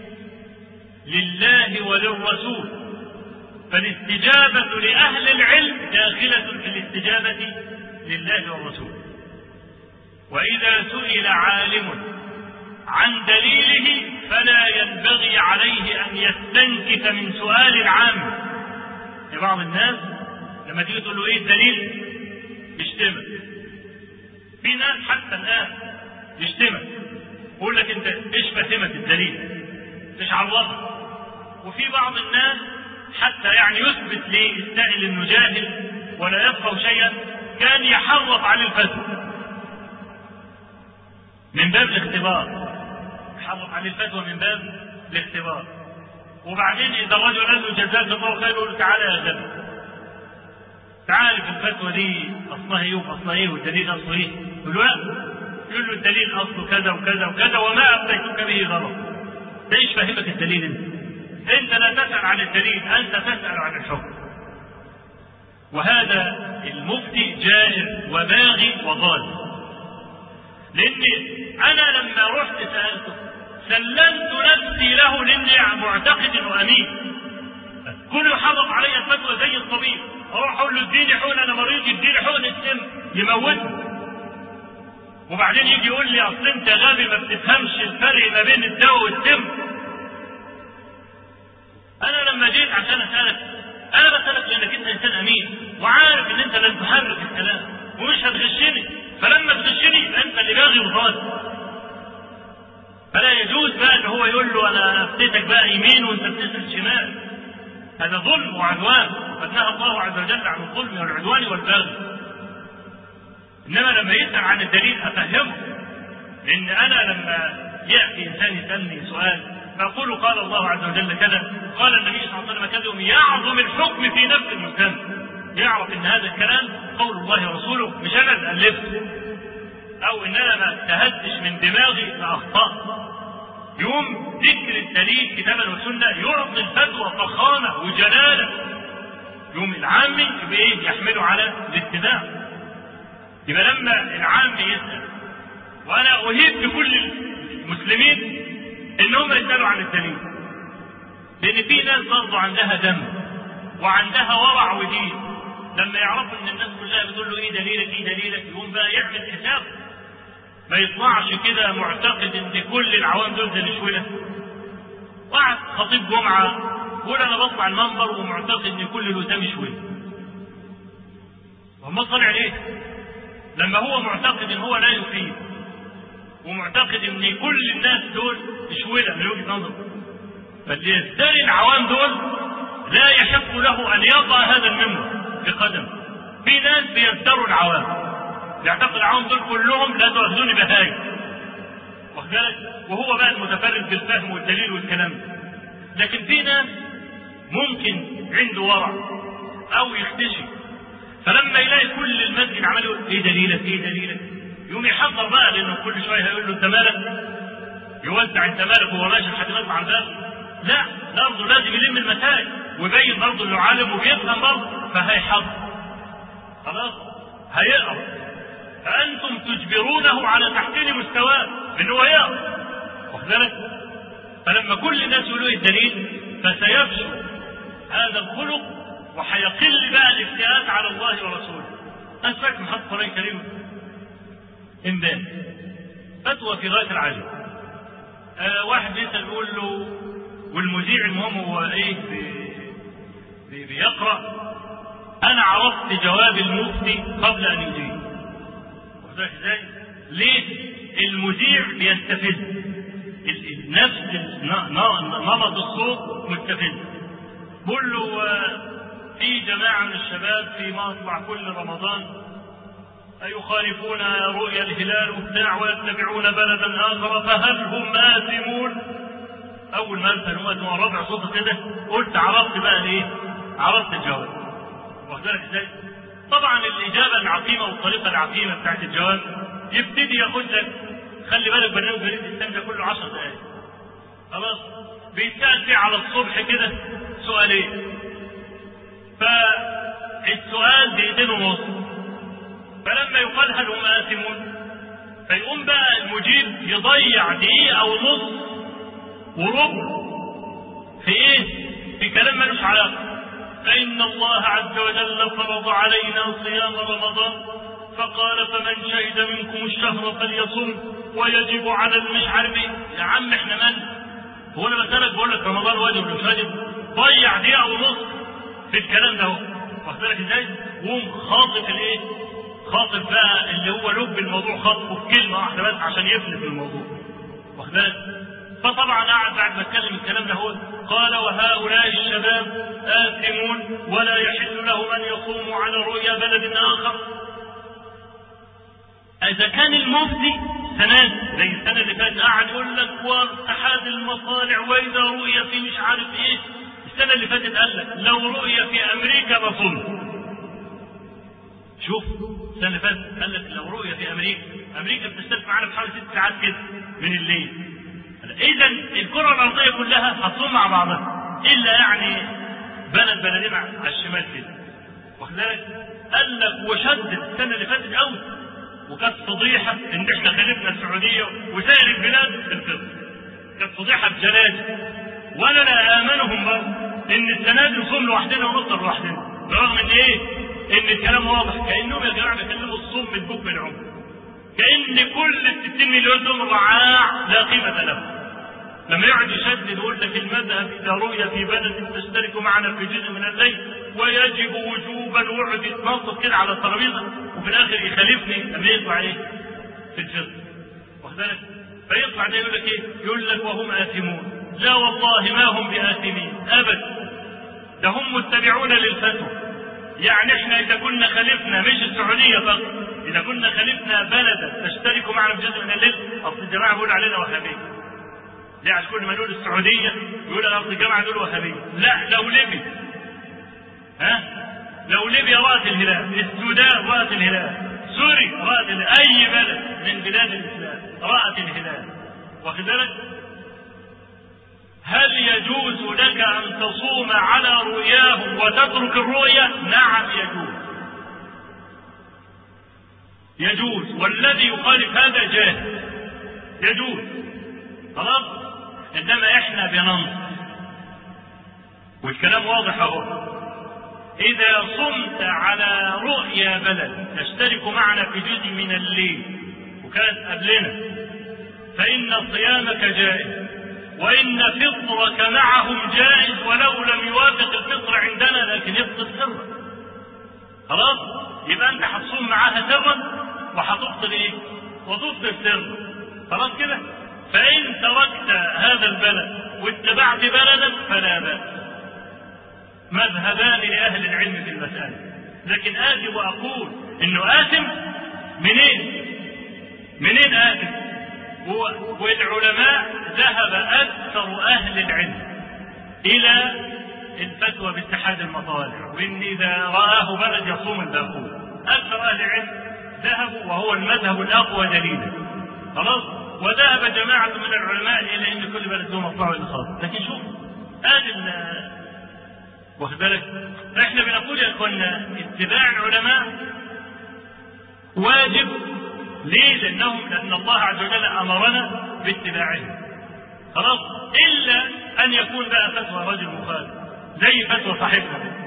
لله وللرسول، فالاستجابة لأهل العلم داخلة في الاستجابة لله والرسول. وإذا سئل عالم عن دليله فلا ينبغي عليه أن يستنكف من سؤال العام. لبعض الناس لما تيجي تقول له إيه الدليل يشتمك. في ناس حتى الآن يشتمك، يقول لك أنت إيش فهمت الدليل؟ إيش عرفك؟ وفي بعض الناس حتى يعني يثبت للسائل إنه جاهل ولا يفقه شيئا كان يحرف عن الفتوى من باب الاختبار، يحرف عن الفتوى من باب الاختبار. وبعدين إذا الرجل قال له جزاك الله خير يقول له: تعالى يا غبي، تعالى في الفتوى دي أصلها إيه وأصلها إيه والدليل أصله إيه؟ يقول له: لا. يقول له: الدليل أصله كذا وكذا وكذا وما أفتيتك به غلط. ده إيش فهمك الدليل أنت؟ أنت لا تسأل عن الدليل، أنت تسأل عن الحكم. وهذا المفتي جائر وباغي وضال. لأن أنا لما رحت سألته سلمت نفسي له لأني معتقد إنه أمين. كل يحرف علي الفتوى زي الطبيب، أروح أقول له: اديني حقن، أنا مريض، اديني حقن السم، يموتني. وبعدين يجي يقول لي: أصل أنت غبي ما بتفهمش الفرق ما بين الدواء والسم. أنا لما جيت عشان أسألك، أنا بسألك لأنك أنت إنسان أمين وعارف إن أنت لن تحرك الكلام ومش هتغشني، فلما تغشني يبقى أنت اللي باغي وضال. فلا يجوز بقى إن هو يقول له: أنا أفتيتك بقى يمين وأنت بتسأل شمال. هذا ظلم وعدوان، قد نهى الله عز وجل عن الظلم والعدوان والبغي. إنما لما يسأل عن الدليل أفهمه، لأن أنا لما يأتي إنسان يسألني سؤال فأقول: قال الله عز وجل كذا، قال النبي صلى الله عليه وسلم كذا، يعظم الحكم في نفس المسلم، يعرف ان هذا الكلام قول الله ورسوله، مش انا اللي الفته او ان انا ما اجتهدتش من دماغي فاخطأت. يوم ذكر الدليل كتابا وسنه يعطي الفتوى فخامه وجلاله، يوم العامي يبقى ايه؟ يحمله على الاتباع. يبقى لما العامي يسأل، وانا اهيب بكل المسلمين انهم يسألوا عن الدليل، لان في ناس برضه عندها دم وعندها ورع ودين، لما يعرفوا ان الناس كلها بتقول له: ايه دليلك ايه دليلك، يقوم بقى يعمل حساب، ما يطلعش كده معتقد ان كل العوام دول زي الشويه. واحد خطيب جمعه يقول: انا بطلع المنبر ومعتقد ان كل الوسام شويه. وما طلع ليه؟ لما هو معتقد ان هو لا يفيد ومعتقد ان كل الناس دول شويه من وجهه نظره. فاللي يزدري العوام دول لا يحق له ان يضع هذا المنبر بقدم. في ناس بيزدروا العوام، يعتقد العوام دول كلهم لا تؤخذوني بهاي، وهو بقى المتفرد بالفهم والدليل والكلام ده. لكن في ناس ممكن عنده ورع او يختشي، فلما يلاقي كل المسجد عمال يقول: ايه دليلك ايه دليلك، يقوم يحضر بقى، لانه كل شويه هيقول له: انت مالك، يوزع انت مالك وهو ماشي لحد ما يطلع على الباب. لا، برضه لازم يلم المسائل ويبين برضه انه عالم وبيفهم برضه، فهيحضر. خلاص؟ هيقرا، فانتم تجبرونه على تحسين مستواه ان هو يقرا. واخد بالك؟ فلما كل الناس يقولوا الدليل فسيفشل هذا الخلق وهيقل بقى الافتئات على الله ورسوله. أسفك محط قرآن كريم إمبارح فتوى في غاية العجب. آه واحد بيسأل يقول له، والمذيع المهم هو إيه بي بي بيقرأ: أنا عرفت جواب المفتي قبل أن يجيب. واخد إزاي؟ ليه؟ المذيع بيستفز، نفس نمط الصوت مستفز. بقول له في جماعة من الشباب في مطلع كل رمضان يخالفون رؤيا الهلال وبتاع ويتبعون بلدا آخر، فهل هم آثمون؟ أول ما قلت هو ربع صوت كده قلت عرفت بقى إيه؟ عرفت الجواب. واخد بالك إزاي؟ طبعا الإجابة العقيمة والطريقة العقيمة بتاعت الجواب يبتدي ياخد لك، خلي بالك برنامج بريد الإسلام ده كله عشر دقائق. خلاص؟ بيتسأل فيه على الصبح كده سؤالين. فالسؤال دقيقتين ونص. فلما يقال هل هم آثمون؟ فيقوم بقى المجيب يضيع دقيقة ونص وربع في إيه؟ في كلام ملوش علاقة. فإن الله عز وجل فرض علينا صيام رمضان فقال: فمن شهد منكم الشهر فليصم ويجب على المش عارف ايه. يا عم احنا من؟ هو انا بسألك بقول لك رمضان واجب ولا مش واجب؟ ضيع دقيقة ونص في الكلام ده اهو. واخد بالك ازاي؟ وقوم خاطف الايه؟ خاطف بقى اللي هو لب الموضوع، خاطفه في كلمة واحدة بس عشان يفلت الموضوع. واخد بالك؟ فطبعا قعد بعد ما اتكلم الكلام ده هو قال: وهؤلاء الشباب آثمون ولا يحل لهم أن يصوموا على رؤيا بلد آخر. إذا كان المفتي سنة زي السنة اللي فاتت قاعد يقول لك واتحاد المصالح وإذا رؤيا في مش عارف إيه، السنة اللي فاتت قال لك لو رؤيا في أمريكا بصوم. شوف السنة اللي فاتت قال لك لو رؤيا في أمريكا، أمريكا بتشتغل معانا بحوالي ست ساعات كده من الليل. إذا الكرة الأرضية كلها هتصوم مع بعضها إلا يعني بلد بلدين على الشمال كده. واخد بالك؟ قال لك وشدد السنة اللي فاتت قوي، وكانت فضيحة ان احنا خالفنا السعودية وسائر البلاد في الفطر. كانت فضيحة بجلاجة. وانا لا امنهم برضه ان السنة دي نصوم لوحدنا ونفطر لوحدنا، برغم ان ايه؟ ان الكلام واضح، كأنهم يا جماعة بيكلموا الصوم من بكم العمر. كأن كل الستين مليون دول رعاع لا قيمة لهم. لما يقعد يشدد يقول لك المذهب اذا رؤيا في بلد تشترك معنا في جزء من الليل ويجب وجوبا، ويقعد يتنطط كده على الترابيزه وفي الاخر يخالفني لما يطلع ايه؟ في الفطر. واخد بالك؟ فيطلع ده يقول لك ايه؟ يقول لك وهم آثمون. لا والله ما هم بآثمين ابدا، ده هم متبعون للفتوى. يعني احنا اذا كنا خالفنا مش السعوديه فقط، اذا كنا خالفنا بلدا تشترك معنا في جزء من الليل، اصل الجماعه بيقولوا علينا وهابيه. يعني كل ما نقول السعودية يقول أرض الجامعة دول وهابية. لا، لو ليبيا ها لو ليبيا رأت الهلال، السودان رأت الهلال، سوريا رأت الهلال، أي بلد من بلاد الإسلام رأت الهلال. واخد بالك؟ هل يجوز لك أن تصوم على رؤياهم وتترك الرؤيا؟ نعم يجوز. يجوز، والذي يخالف هذا جاهل. يجوز. خلاص؟ إنما إحنا بننص، والكلام واضح أهو. إذا صمت على رؤيا بلد تشترك معنا في جزء من الليل وكانت قبلنا فإن صيامك جائز، وإن فطرك معهم جائز ولو لم يوافق الفطر عندنا، لكن يفطر سرا. خلاص؟ يبقى أنت هتصوم معاها سرا وهتفطر إيه؟ وتفطر سرا. خلاص كده؟ فإن تركت هذا البلد واتبعت بلدا فلا بأس. مذهبان لأهل العلم في المسألة. لكن آتي وأقول إنه آثم منين؟ منين آثم؟ والعلماء ذهب أكثر أهل العلم إلى الفتوى باتحاد المطالع، وإن إذا رآه بلد يصوم الباقون. أكثر أهل العلم ذهبوا، وهو المذهب الأقوى دليلا. خلاص؟ وذهب جماعة من العلماء إلى أن كل بلد له مطلع الخاص. لكن شوف آل واخد بالك؟ فإحنا بنقول يا إخوانا اتباع العلماء واجب. ليه؟ لأنهم لأن الله عز وجل أمرنا باتباعهم. خلاص؟ إلا أن يكون بقى فتوى رجل مخالف زي فتوى صاحبنا. واخد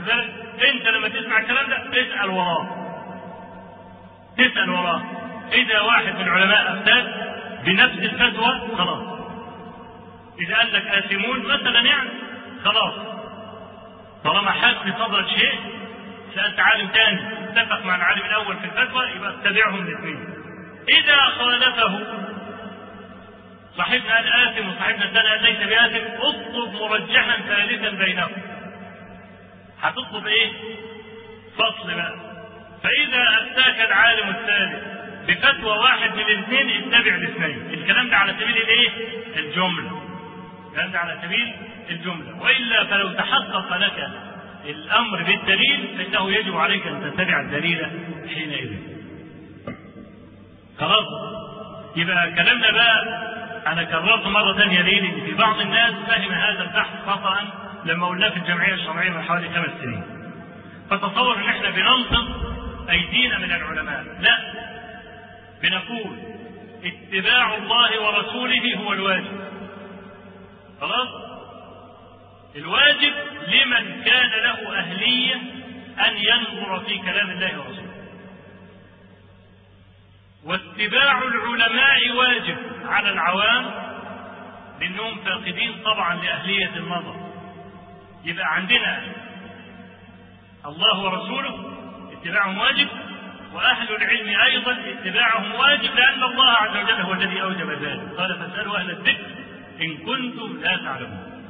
بالك؟ انت لما تسمع الكلام ده تسال وراه تسال وراه اذا واحد من العلماء افتى بنفس الفتوى خلاص، اذا قال لك آثمون مثلا يعني خلاص، طالما حاس بصدرك شيء سالت عالم ثاني اتفق مع العالم الاول في الفتوى يبقى اتبعهم الاثنين. اذا خالفه صاحبنا قال آثم وصاحبنا الثاني قال ليس بآثم، اطلب مرجحا ثالثا بينهم. هتطلب ايه؟ فصل بقى. فاذا افتاك العالم الثالث بفتوى واحد من الاثنين اتبع الاثنين. الكلام ده على سبيل الايه؟ الجمله. الكلام ده على سبيل الجمله، والا فلو تحقق لك الامر بالدليل فانه يجب عليك ان تتبع الدليل حينئذ. خلاص؟ يبقى كلامنا بقى انا كررت مره ثانيه ليه؟ لان في بعض الناس فهم هذا البحث خطأ لما قلناه في الجمعيه الشرعيه من حوالي خمس سنين. فتصور ان احنا بننصب ايدينا من العلماء، لا، بنقول اتباع الله ورسوله هو الواجب. خلاص؟ الواجب لمن كان له اهليه ان ينظر في كلام الله ورسوله. واتباع العلماء واجب على العوام لانهم فاقدين طبعا لاهليه النظر. يبقى عندنا الله ورسوله اتباعهم واجب، واهل العلم ايضا اتباعهم واجب، لان الله عز وجل هو الذي اوجب ذلك. قال فاسالوا اهل الذكر ان كنتم لا تعلمون.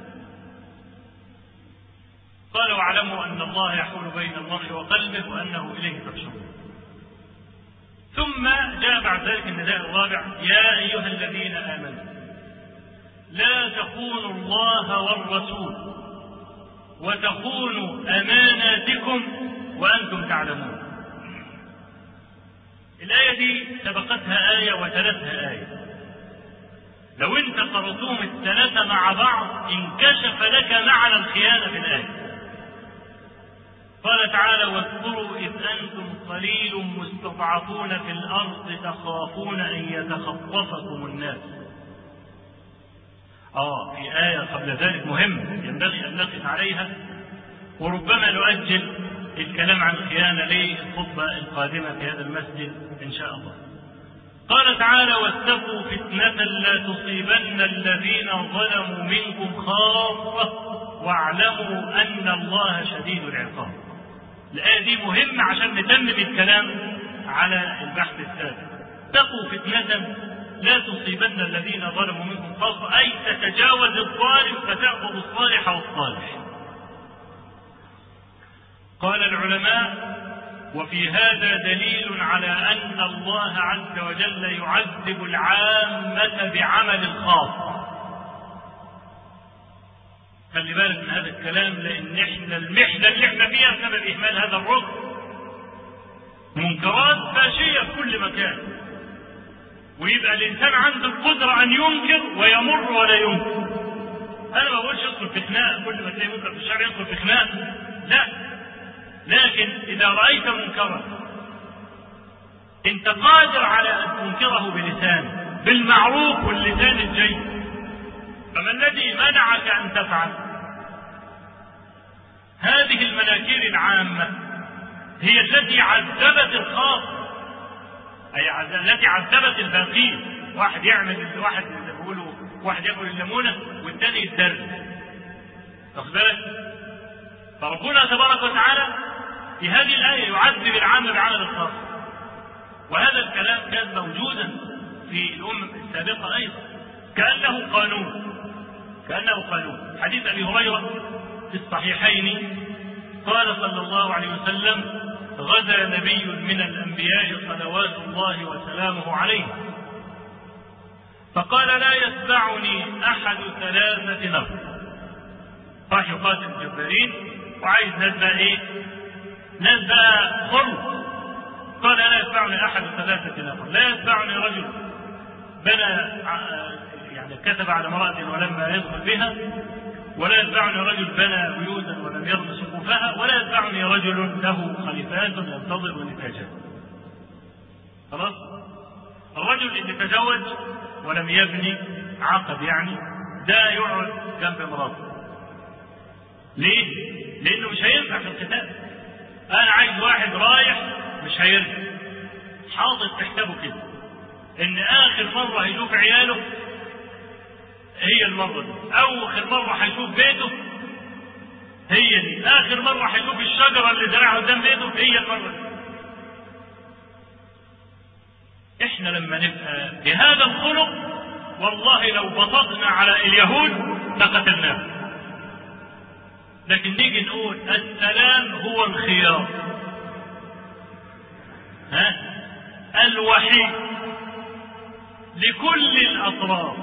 قال واعلموا ان الله يحول بين المرء وقلبه وانه اليه تحشرون. ثم جاء بعد ذلك النداء الرابع: يا ايها الذين امنوا لا تخونوا الله والرسول وتخونوا اماناتكم وانتم تعلمون. الايه دي سبقتها ايه وتلتها ايه. لو انت قرأتهم الثلاثه مع بعض انكشف لك معنى الخيانه في الايه. قال تعالى: واذكروا إذ أنتم قليل مستضعفون في الأرض تخافون أن يتخطفكم الناس. آه في آية قبل ذلك مهم ينبغي أن نقف عليها، وربما نؤجل الكلام عن الخيانة للخطبة القادمة في هذا المسجد إن شاء الله. قال تعالى: واتقوا فتنة لا تصيبن الذين ظلموا منكم خاصة واعلموا أن الله شديد العقاب. الآية دي مهمة عشان نتمم الكلام على البحث السابق. اتقوا فتنة لا تصيبن الذين ظلموا منكم خاصة، أي تتجاوز الظالم فتأخذ الصالح والصالح. قال العلماء: وفي هذا دليل على أن الله عز وجل يعذب العامة بعمل الخاص. خلي بالك من هذا الكلام، لأن احنا المحنة اللي احنا فيها بسبب إهمال هذا الركن. منكرات فاشية في كل مكان، ويبقى الإنسان عنده القدرة أن ينكر ويمر ولا ينكر. أنا ما بقولش يدخل في خناق، كل ما تلاقي منكر في الشارع يدخل في خناق، لا. لكن إذا رأيت منكرا أنت قادر على أن تنكره بلسان بالمعروف واللسان الجيد، فما الذي منعك أن تفعل؟ هذه المناكير العامة هي التي عذبت الخاص، أي التي عذبت الباقين. واحد يعمل واحد يقولوا واحد يأكل الليمونة والثاني يتدرس، واخد بالك؟ فربنا تبارك وتعالى في هذه الآية يعذب العامة بعمل الخاص، وهذا الكلام كان موجودا في الأمم السابقة أيضا كأنه قانون كأنه قانون. حديث أبي هريرة في الصحيحين قال صلى الله عليه وسلم: غزا نبي من الأنبياء صلوات الله وسلامه عليه فقال: لا يتبعني أحد ثلاثة نفر. راح يقاتل الجبارين وعايز ناس بقى إيه؟ ناس بقى خلق. قال: لا يتبعني أحد ثلاثة نفر، لا يتبعني رجل بنى يعني كتب على امرأة ولما يدخل بها، ولا يتبعني رجل بنى بيوتا ولم يرم سقوفها، ولا يتبعني رجل له خليفات ينتظر نتاجها. خلاص؟ الرجل اللي تزوج ولم يبني عقد يعني ده يقعد جنب امراته. ليه؟ لانه مش هينفع في القتال. انا عايز واحد رايح مش هيرجع، حاطط في حسابه كده ان اخر مره هيشوف عياله هي المره دي، اخر مره هيشوف بيته هي دي، اخر مره هيشوف الشجره اللي زرعها قدام بيته هي المره دي. احنا لما نبقى بهذا الخلق والله لو بسطنا على اليهود لقتلناهم. لكن نيجي نقول السلام هو الخيار، ها الوحيد لكل الاطراف،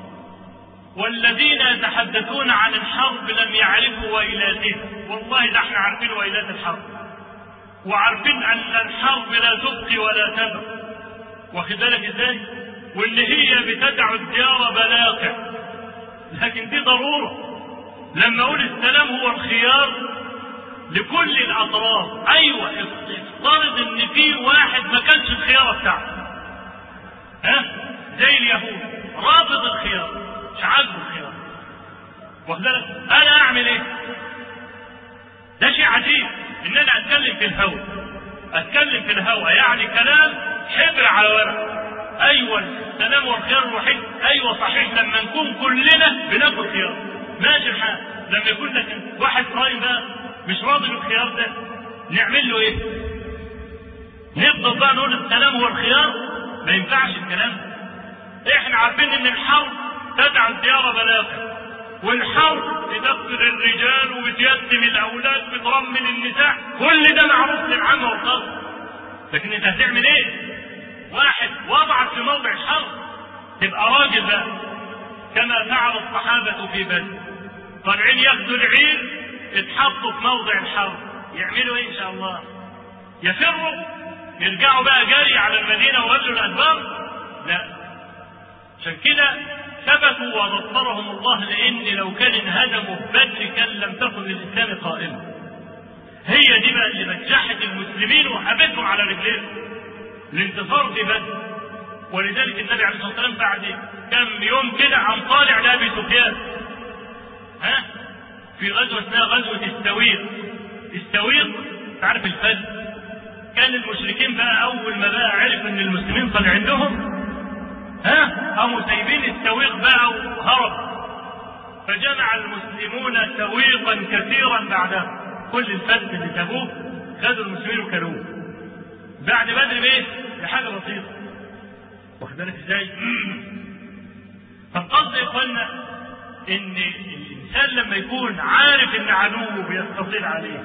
والذين يتحدثون عن الحرب لم يعرفوا ويلاتها. والله ده احنا عارفين ويلات الحرب، وعارفين ان الحرب لا تبقي ولا تذر، واخد بالك ازاي؟ وان هي بتدع الديار بلاقع، لكن دي ضروره. لما اقول السلام هو الخيار لكل الاطراف، ايوه افترض ان في واحد ما كانش الخيار بتاعه، ها زي اليهود رافض الخيار، مش عاجبه الخيار، واخد بالك؟ انا اعمل ايه؟ ده شيء عجيب ان انا اتكلم في الهوى، اتكلم في الهوى يعني كلام حبر على ورق. ايوه السلام والخيار الوحيد، ايوه صحيح لما نكون كلنا بناكل خيار ماشي الحال. لما يكون لك واحد قايم بقى مش راضي بالخيار ده نعمل له ايه؟ نفضل بقى نقول السلام هو الخيار؟ ما ينفعش الكلام. احنا عارفين ان الحرب تدعى الديار بلاغا، والحرب بتقتل الرجال وبتيتم الاولاد بترمل النساء، كل ده معروف للعامة والخاص. لكن انت هتعمل ايه؟ واحد وضعك في موضع الحرب تبقى راجل بقى كما فعل الصحابة في بدر، طالعين ياخدوا العير اتحطوا في موضع الحرب، يعملوا ايه ان شاء الله؟ يفروا يرجعوا بقى جري على المدينة وغزوا الأدبار؟ لا. عشان كده ثبتوا ونصرهم الله، لأن لو كان انهدموا في بدر كان لم تكن للإسلام قائمة. هي دي بقى اللي نجحت المسلمين وحبتهم على رجليهم الانتصار في بدر. ولذلك النبي عليه الصلاة والسلام بعد كم يوم كده عم طالع لأبي سفيان، ها في غزوة اسمها غزوة السويق. السويق تعرف الفجر، كان المشركين بقى أول ما بقى عرف إن المسلمين طلع عندهم، ها قاموا سايبين السويق بقى وهرب، فجمع المسلمون سويقا كثيرا بعدها. كل الفجر اللي سابوه خدوا المسلمين وكلوه. بعد بدر بايه؟ بحاجة بسيطة، واخد بالك ازاي؟ فالقصد يا اخوانا ان الانسان لما يكون عارف ان عدوه بيستطيل عليه،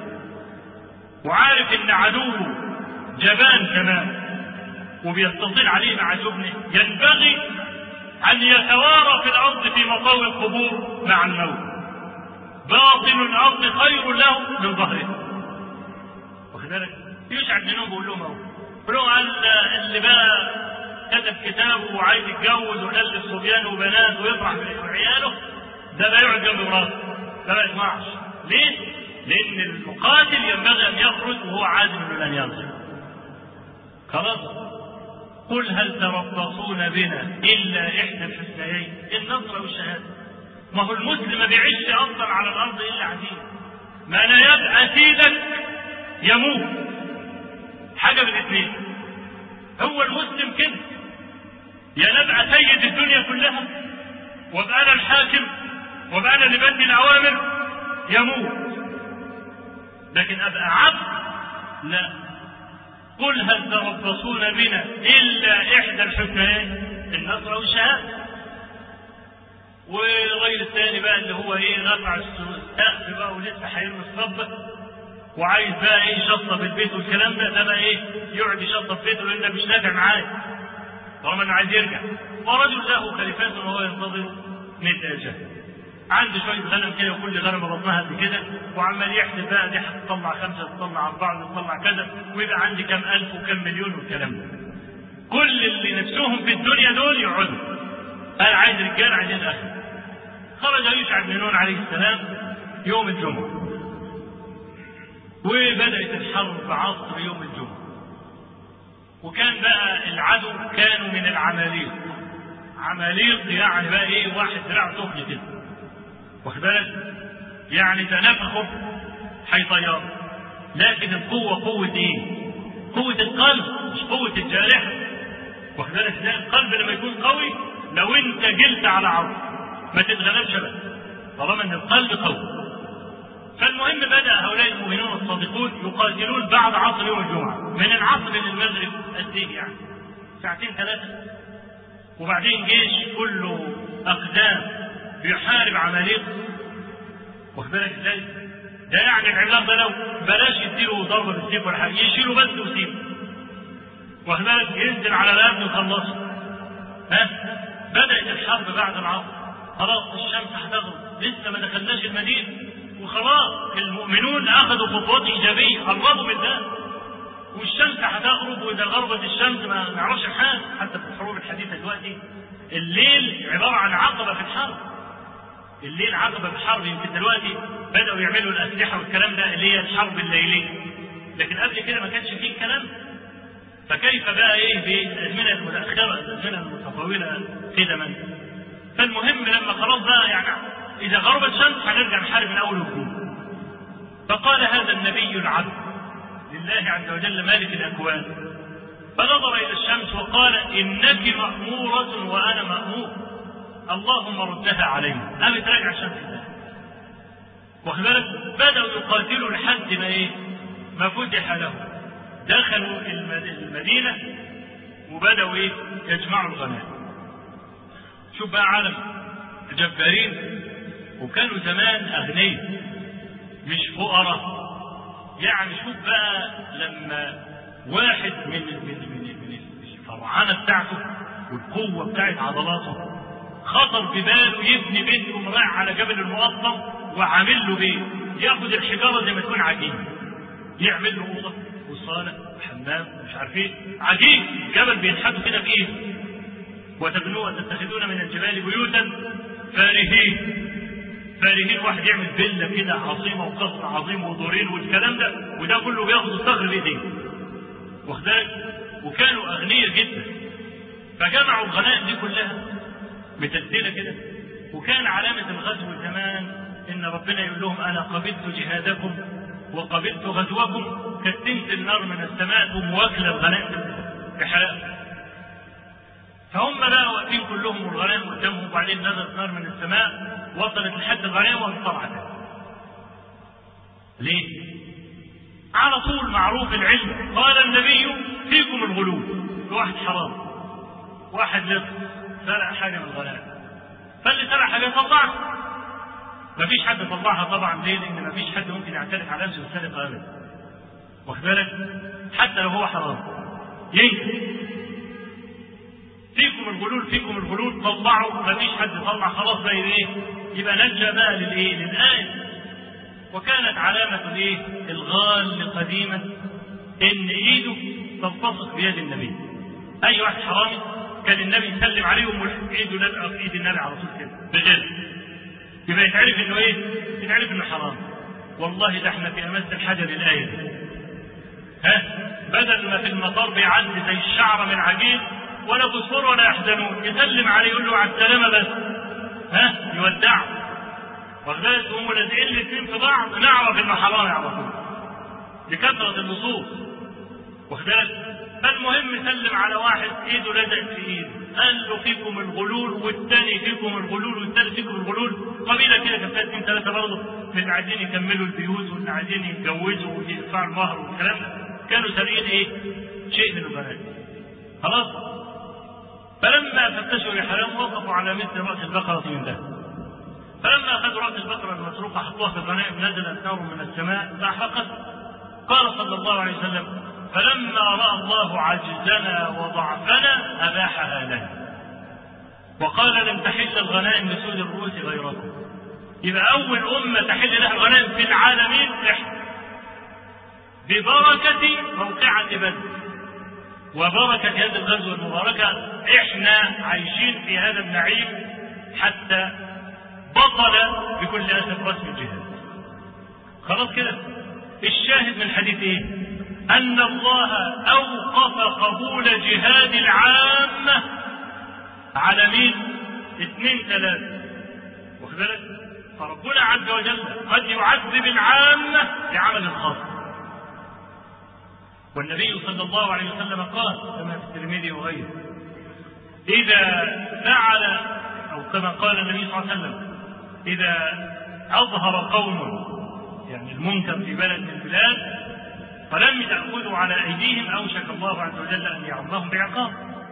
وعارف ان عدوه جبان كمان وبيستطيل عليه مع جبنه، ينبغي ان يتوارى في الارض في مطاوي القبور مع الموت. باطن الارض خير له من ظهره، واخد بالك؟ يشعر بنهم بيقول لهم اهو، بيقول لهم اللي بقى كتب كتابه وعايز يتجوز ويخلف صبيان وبنات ويفرح بعياله ده لا يقعد جنب مراته، ده ما يسمعش. ليه؟ لأن المقاتل ينبغي أن يخرج وهو عازم لن يرجع. خلاص؟ قل هل تربصون بنا إلا إحدى الحسنيين، النصر والشهادة. ما هو المسلم ما بيعيش أصلا على الأرض إلا عزيز، ما أنا يبقى سيدك يموت، حاجة من الاثنين. هو المسلم كده، يا نبقى سيد الدنيا كلها وابقى أنا الحاكم وابقى أنا اللي بدي الأوامر يموت، لكن أبقى عبد لا. قل هل تربصون بنا إلا إحدى الحسنيين، النصر والشهادة. والراجل الثاني بقى اللي هو ايه رفع السقف بقى ولسه هيرمي الصبة وعايز بقى ايه يشطب البيت والكلام ده، ده بقى ايه يقعد يشطب بيته لان مش نافع معاه طالما انه عايز يرجع. ورجل له خليفات وهو ينتظر مئة اجل، عنده شويه غنم كده وكل غنمه بطنها قد كده، وعمال يحسب بقى دي هتطلع خمسه تطلع اربعه تطلع كذا، ويبقى عندي كم الف وكم مليون والكلام ده. كل اللي نفسهم في الدنيا دول يقعدوا، انا عايز رجال عايزين اخر. خرج يوشع بن نون عليه السلام يوم الجمعه، وبدأت الحرب عصر يوم الجمعة، وكان بقى العدو كانوا من العماليق. عماليق يعني بقى ايه واحد دراع تخن كده، واخد بالك؟ يعني تنافخوا هيطيروا، لكن القوة قوة ايه؟ قوة القلب مش قوة الجارحة. واخد بالك ازاي؟ القلب لما يكون قوي لو انت جلت على عرض ما تتغلبش بقى طالما ان القلب قوي. فالمهم بدأ هؤلاء المؤمنون الصادقون يقاتلون بعد عصر يوم الجمعة، من العصر للمغرب قد ايه يعني؟ ساعتين ثلاثة. وبعدين جيش كله أقدام بيحارب عماليق. واخد بالك ازاي؟ ده يعني العملاق ده لو بلاش يديله ضربة بالسيف ولا حاجة، يشيله بس ويسيبه. واخد بالك؟ ينزل على الأرض ويخلصه. ها؟ بدأت الحرب بعد العصر، خلاص الشمس هتغرب، لسه ما دخلناش المدينة وخلاص المؤمنون أخذوا خطوات إيجابية، قربوا من ده والشمس هتغرب، وإذا غربت الشمس ما نعرفش الحال. حتى في الحروب الحديثة دلوقتي الليل عبارة عن عقبة في الحرب. الليل عقبة في الحرب. يمكن دلوقتي بدأوا يعملوا الأسلحة والكلام ده اللي هي الحرب الليلية، لكن قبل كده ما كانش فيه الكلام. فكيف بقى إيه بالأزمنة المتأخرة الأزمنة المتطولة قدما؟ فالمهم لما خلاص بقى يعني إذا غربت الشمس هنرجع نحارب من أول وجديد. فقال هذا النبي العبد لله عز وجل مالك الأكوان، فنظر إلى الشمس وقال إنك مأمورة وأنا مأمور، اللهم ردها علينا. قامت راجع الشمس ده. واخد بالك؟ بدأوا يقاتلوا لحد ما إيه؟ ما فتح لهم. دخلوا المدينة وبدأوا إيه؟ يجمعوا الغنائم. شوف بقى عالم جبارين، وكانوا زمان أغنياء مش فقراء. يعني شوف بقى لما واحد من من من الفرعنة بتاعته والقوة بتاعت عضلاته خطر بباله يبني بيت امرأة على جبل المقطم وعامل له بيت، ياخد الحجارة زي ما تكون عجين، يعمل له أوضة وصالة وحمام مش عارف ايه، عجين جبل بينحتوا كده بإيده. وتبنوا وتتخذون من الجبال بيوتا فارهين. فارهين واحد يعمل فيلا كده عظيمه وقصر عظيم ودورين والكلام ده، وده كله بياخد الصغر بايديه. واخد بالك؟ وكانوا اغنياء جدا. فجمعوا الغنائم دي كلها متسلسله كده، وكان علامه الغزو زمان ان ربنا يقول لهم انا قبلت جهادكم وقبلت غزوكم، كانت تنزل نار من السماء ومواكله الغنائم بحرائق. فهم بقى واقفين كلهم والغنائم قدامهم، وبعدين نزلت نار من السماء وصلت لحد الغنائم وانطلعت. ليه؟ على طول معروف العلم. قال النبي فيكم الغلول. واحد حرام، واحد لص سرق حاجه من الغنائم، فاللي سرق حاجه طلعها. مفيش حد طلعها طبعا. ليه؟ لان مفيش حد ممكن يعترف على نفسه بالسرقه ابدا. واخد بالك؟ حتى لو هو حرام ينكر. فيكم الغلول فيكم الغلول، طلعوا. ما فيش حد طلع، خلاص بقى ايه؟ يبقى نجى بقى للايه؟ للآية. وكانت علامة الايه؟ الغال قديما ان ايده تلتصق بيد النبي. اي واحد حرامي كان النبي يسلم عليه وايده لازقه في ايد النبي على طول كده بجد، يبقى يتعرف انه ايه؟ يتعرف انه حرام. والله ده احنا في امس الحاجه للآية دي. ها؟ بدل ما في المطار بيعدي زي الشعره من عجين ولا بصور ولا يحزنون، يسلم عليه يقول له على السلامه بس، ها يودعه. وغلت هم لازقين الاثنين في بعض، نعرف انه حرام على طول بكثره النصوص. واخدلك؟ فالمهم سلم على واحد ايده لزقت في ايده، قال له فيكم الغلول، والثاني فيكم الغلول، والثالث فيكم الغلول. قبيله كده كانت اثنين ثلاثه برضه من اللي عايزين يكملوا البيوت واللي عايزين يتجوزوا ويدفعوا المهر والكلام ده، كانوا سارقين ايه؟ شيء من الغنائم. خلاص؟ فلما فتشوا رحالهم وقفوا على مثل رأس البقرة من ذهب. فلما أخذوا رأس البقرة المسروقة حطوها في الغنائم نزلت نار من السماء فأحرقت. قال صلى الله عليه وسلم فلما رأى الله عجزنا وضعفنا أباحها لنا، وقال لن تحل الغنائم لسود الرؤوس غيركم. يبقى أول أمة تحل لها الغنائم في العالمين إحنا، ببركة موقعة بدر وبركة هذه الغزوة المباركة. احنا عايشين في هذا النعيم حتى بطل بكل أسف رسم الجهاد. خلاص كده. الشاهد من الحديث ايه؟ أن الله أوقف قبول جهاد العامة على مين؟ اثنين ثلاثة. واخد بالك؟ فربنا عز وجل قد يعذب العامة بعمل خاص. والنبي صلى الله عليه وسلم قال كما في الترمذي وغيره: إذا فعل، أو كما قال النبي صلى الله عليه وسلم: إذا أظهر قوم يعني المنكر في بلد من البلاد فلم يأخذوا على أيديهم أوشك الله عز وجل أن يعمهم بعقاب.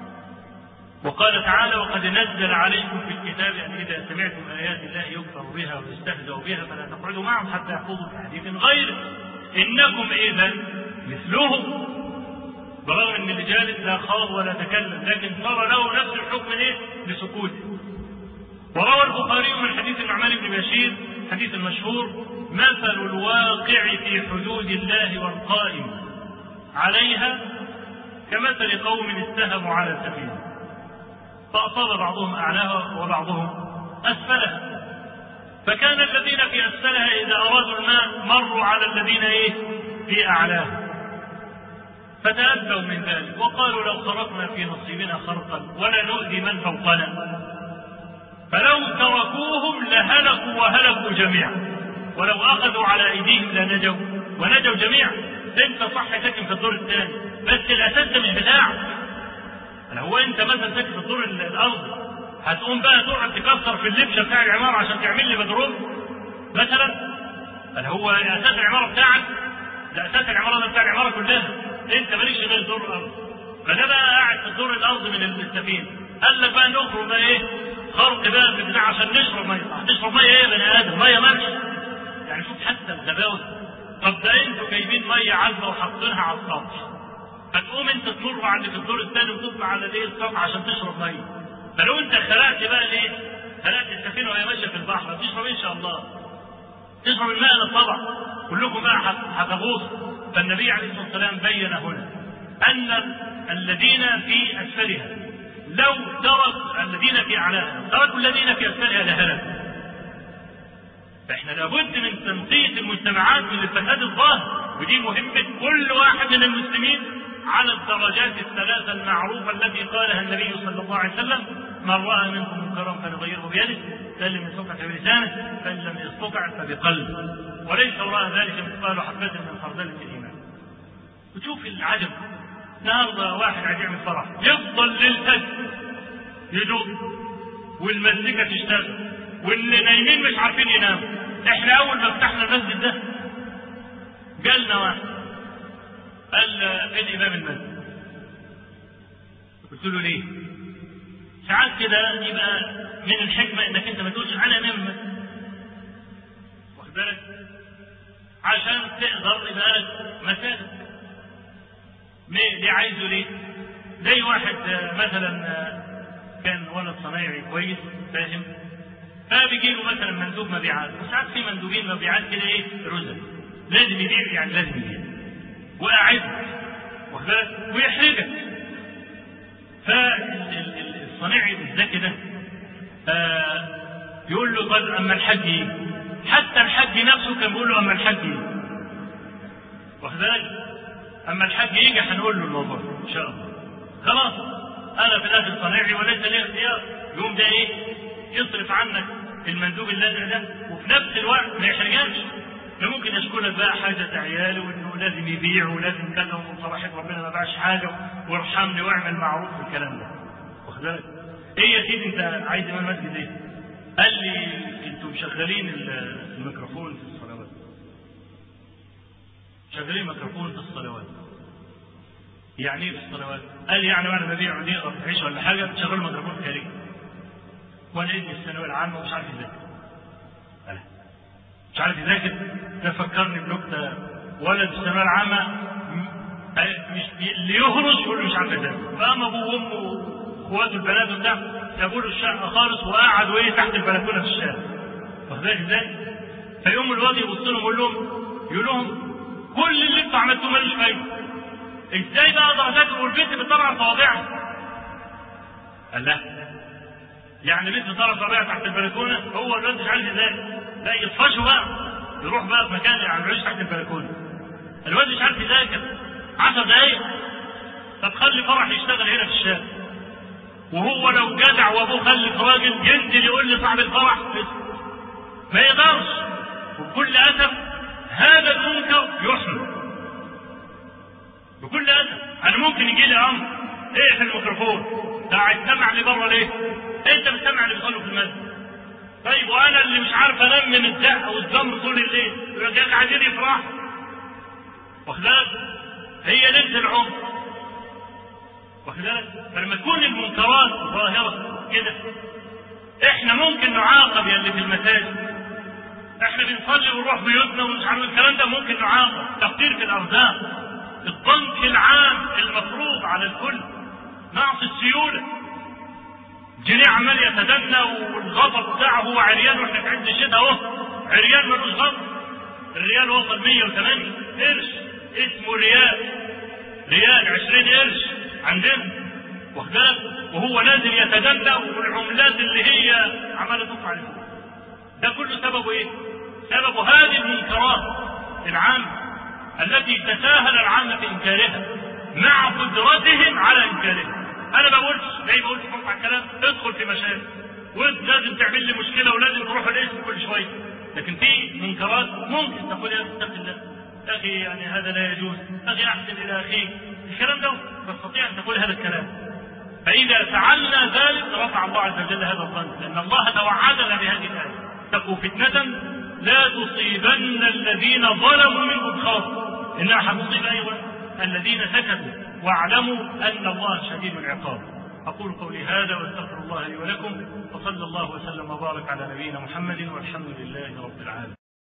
وقال تعالى: وقد نزل عليكم في الكتاب أن إذا سمعتم آيات الله يكفر بها ويستهزأ بها فلا تقعدوا معهم حتى يخوضوا في حديث غيره إنكم إذا مثلهم. برغم أن اللي جالس لا خاض ولا تكلم، لكن صار له نفس الحكم إيه؟ لسكوته. وروى البخاري من حديث النعمان بن بشير حديث المشهور: مثل الواقع في حدود الله والقائم عليها كمثل قوم استهموا على سفينة فأصاب بعضهم أعلاها وبعضهم أسفلها، فكان الذين في أسفلها إذا أرادوا الماء مروا على الذين إيه؟ في أعلاها فتأذوا من ذلك وقالوا: لو خرقنا في نصيبنا خرقا ولا نؤذي من فوقنا. فلو تركوهم لهلكوا وهلكوا جميعا، ولو أخذوا على أيديهم لنجوا ونجوا جميعا. أنت صح ساكن في الدور الثاني، بس الأساس ده مش بتاعك. هو أنت مثلا ساكن في الدور الأرض هتقوم بقى تقعد تكسر في اللبشة بتاع العمارة عشان تعمل لي بدروم مثلا؟ هل هو أساس العمارة بتاعك؟ ده أساس العمارة ده بتاع العمارة كلها، أنت مالكش غير دور الأرض. فده بقى قاعد في الدور الأرض من السفينة، قال لك بقى نخرج بقى إيه؟ خرق بقى في البتاع عشان نشرب مية. هتشرب مية إيه يا بني آدم؟ مية مالش. يعني شوف حتى الغباوة. طب ده أنتوا جايبين مية عذبة وحاطينها على السطح، هتقوم أنت تمر على اللي في الدور الثاني وتطلع على الإيه؟ السطح عشان تشرب مية. فلو أنت خلقت بقى ليه؟ خلقت السفينة وهي ماشية في البحر تشرب إن شاء الله. تشرب الماء للطبع، كلكم بقى هتغوص. فالنبي عليه الصلاة والسلام بين هنا أن الذين في أسفلها لو ترك الذين في أعلاها تركوا الذين في أسفلها لهلكوا. فإحنا لابد من تنقية المجتمعات من الفساد الظاهر، ودي مهمة كل واحد من المسلمين على الدرجات الثلاثة المعروفة التي قالها النبي صلى الله عليه وسلم: من رأى منكم منكرا فليغيره بيده، فإن لم يستطع فبلسانه، فإن لم يستطع فبقلبه، وليس وراء ذلك مثقال حبة من خردل من الإيمان. وتشوف العجب، النهارده واحد عايز يعمل فرح يفضل للفجر يدق والمزيكا تشتغل واللي نايمين مش عارفين يناموا. احنا اول ما فتحنا المسجد ده جالنا واحد قال: فين امام المسجد؟ قلت له: ليه؟ ساعات كده يبقى من الحكمه انك انت ما تقولش انا امام المسجد، واخد بالك؟ عشان تقدر يبقى لك مساجد. ليه عايزه ليه؟ زي واحد مثلا كان ولد صنايعي كويس فاهم، فبيجي له مثلا مندوب مبيعات، وساعات في مندوبين مبيعات كده ايه؟ رزق لازم يبيع، يعني لازم يبيع وقاعد واخد بالك ويحرجك. فالصنايعي الذكي ده آه يقول له: قد اما الحج يجي. حتى الحج نفسه كان بيقول له: اما الحج يجي، واخد بالك؟ اما الحج يجي هنقول له الموضوع ان شاء الله. خلاص انا في الاخر صنايعي وليس لي اختيار. يقوم ده ايه؟ يصرف عنك المندوب اللازم ده، وفي نفس الوقت ما يحرجكش. ده ممكن يشكلك بقى حاجه عياله وانه لازم يبيع ولازم كذا وصراحه ربنا ما باعش حاجه وارحمني واعمل معروف والكلام ده، واخد بالك؟ ايه يا سيدي انت عايز امام مسجد ايه؟ قال لي: انتوا مشغلين الميكروفون في الصلوات. شغالين ميكروفون في الصلوات. يعني ايه في الصلوات؟ قال: يعني وانا ببيع ودي عيش ولا حاجه شغل ميكروفون خارجي وانا ابني الثانويه العامه ومش عارف يذاكر. انا مش عارف يذاكر. ده فكرني بنكته: ولد الثانويه العامه مش اللي يهرش يقول مش عارف يذاكر، فقام ابوه وامه واخواته البنات وبتاع جابوا له الشقه خالص وقعدوا ايه تحت البلكونه في الشارع، واخد بالك ازاي؟ فيقوم الواد يبص لهم يقول لهم يقول لهم كل اللي انتوا عملتوه مالوش فايده. ازاي بقى اقدر اذاكر والبنت بتطلع صوابعها؟ قال: لا، يعني بنت طلع صوابعها تحت البلكونه، هو الواد مش عارف يذاكر. لا يطفشوا بقى، يروح بقى في مكان يعني يعيش تحت البلكونه. الواد مش عارف يذاكر عشر دقايق. طب خلي فرح يشتغل هنا في الشارع، وهو لو جدع وابوه خلف راجل ينزل يقول لصاحب الفرح ما يقدرش. وبكل أسف هذا المنكر يحمل بكل أسف. أنا ممكن يجي لي أمر إيه في الميكروفون قاعد سمع لي بره ليه؟ أنت بتسمع اللي بيصلوا في المسجد. طيب وأنا اللي مش عارف أنام من الزق والزمر طول الليل يبقى قاعدين يفرحوا. واخد بالك؟ هي ليلة العمر. واخد بالك؟ فلما تكون المنكرات ظاهرة كده احنا ممكن نعاقب يا اللي في المساجد. احنا بنصلي ونروح بيوتنا ومش عارف الكلام ده ممكن نعاقب. تقدير في الارزاق، الضنك العام المفروض على الكل، نقص السيولة. جنيه عمال يتدنى والغضب بتاعه هو عريان واحنا في عز الشتاء اهو عريان ملوش غضب. الريال وصل مية وثمانية قرش اسمه ريال، ريال عشرين قرش عندنا. واخد بالك؟ وهو لازم يتدنى والعملات اللي هي عماله تقع عليه. ده كله سببه ايه؟ سببه هذه المنكرات العامة التي تساهل العامة في انكارها مع قدرتهم على انكارها. انا ما بقولش زي ما قلت فوق على الكلام ادخل في مشاكل وانت لازم تعمل لي مشكله ولازم تروح الاسم كل شويه، لكن في منكرات ممكن تقول يا اتق الله اخي يعني هذا لا يجوز، اخي احسن الى اخيك، الكلام ده تستطيع ان تقول هذا الكلام. فاذا فعلنا ذلك رفع الله عز وجل هذا الظن، لان الله توعدنا بهذه الايه: اتقوا فتنه لا تصيبن الذين ظلموا منكم خاصه انها حتصيب ايضا الذين سكتوا واعلموا ان الله شديد العقاب. اقول قولي هذا واستغفر الله لي ولكم، وصلى الله وسلم وبارك على نبينا محمد والحمد لله رب العالمين.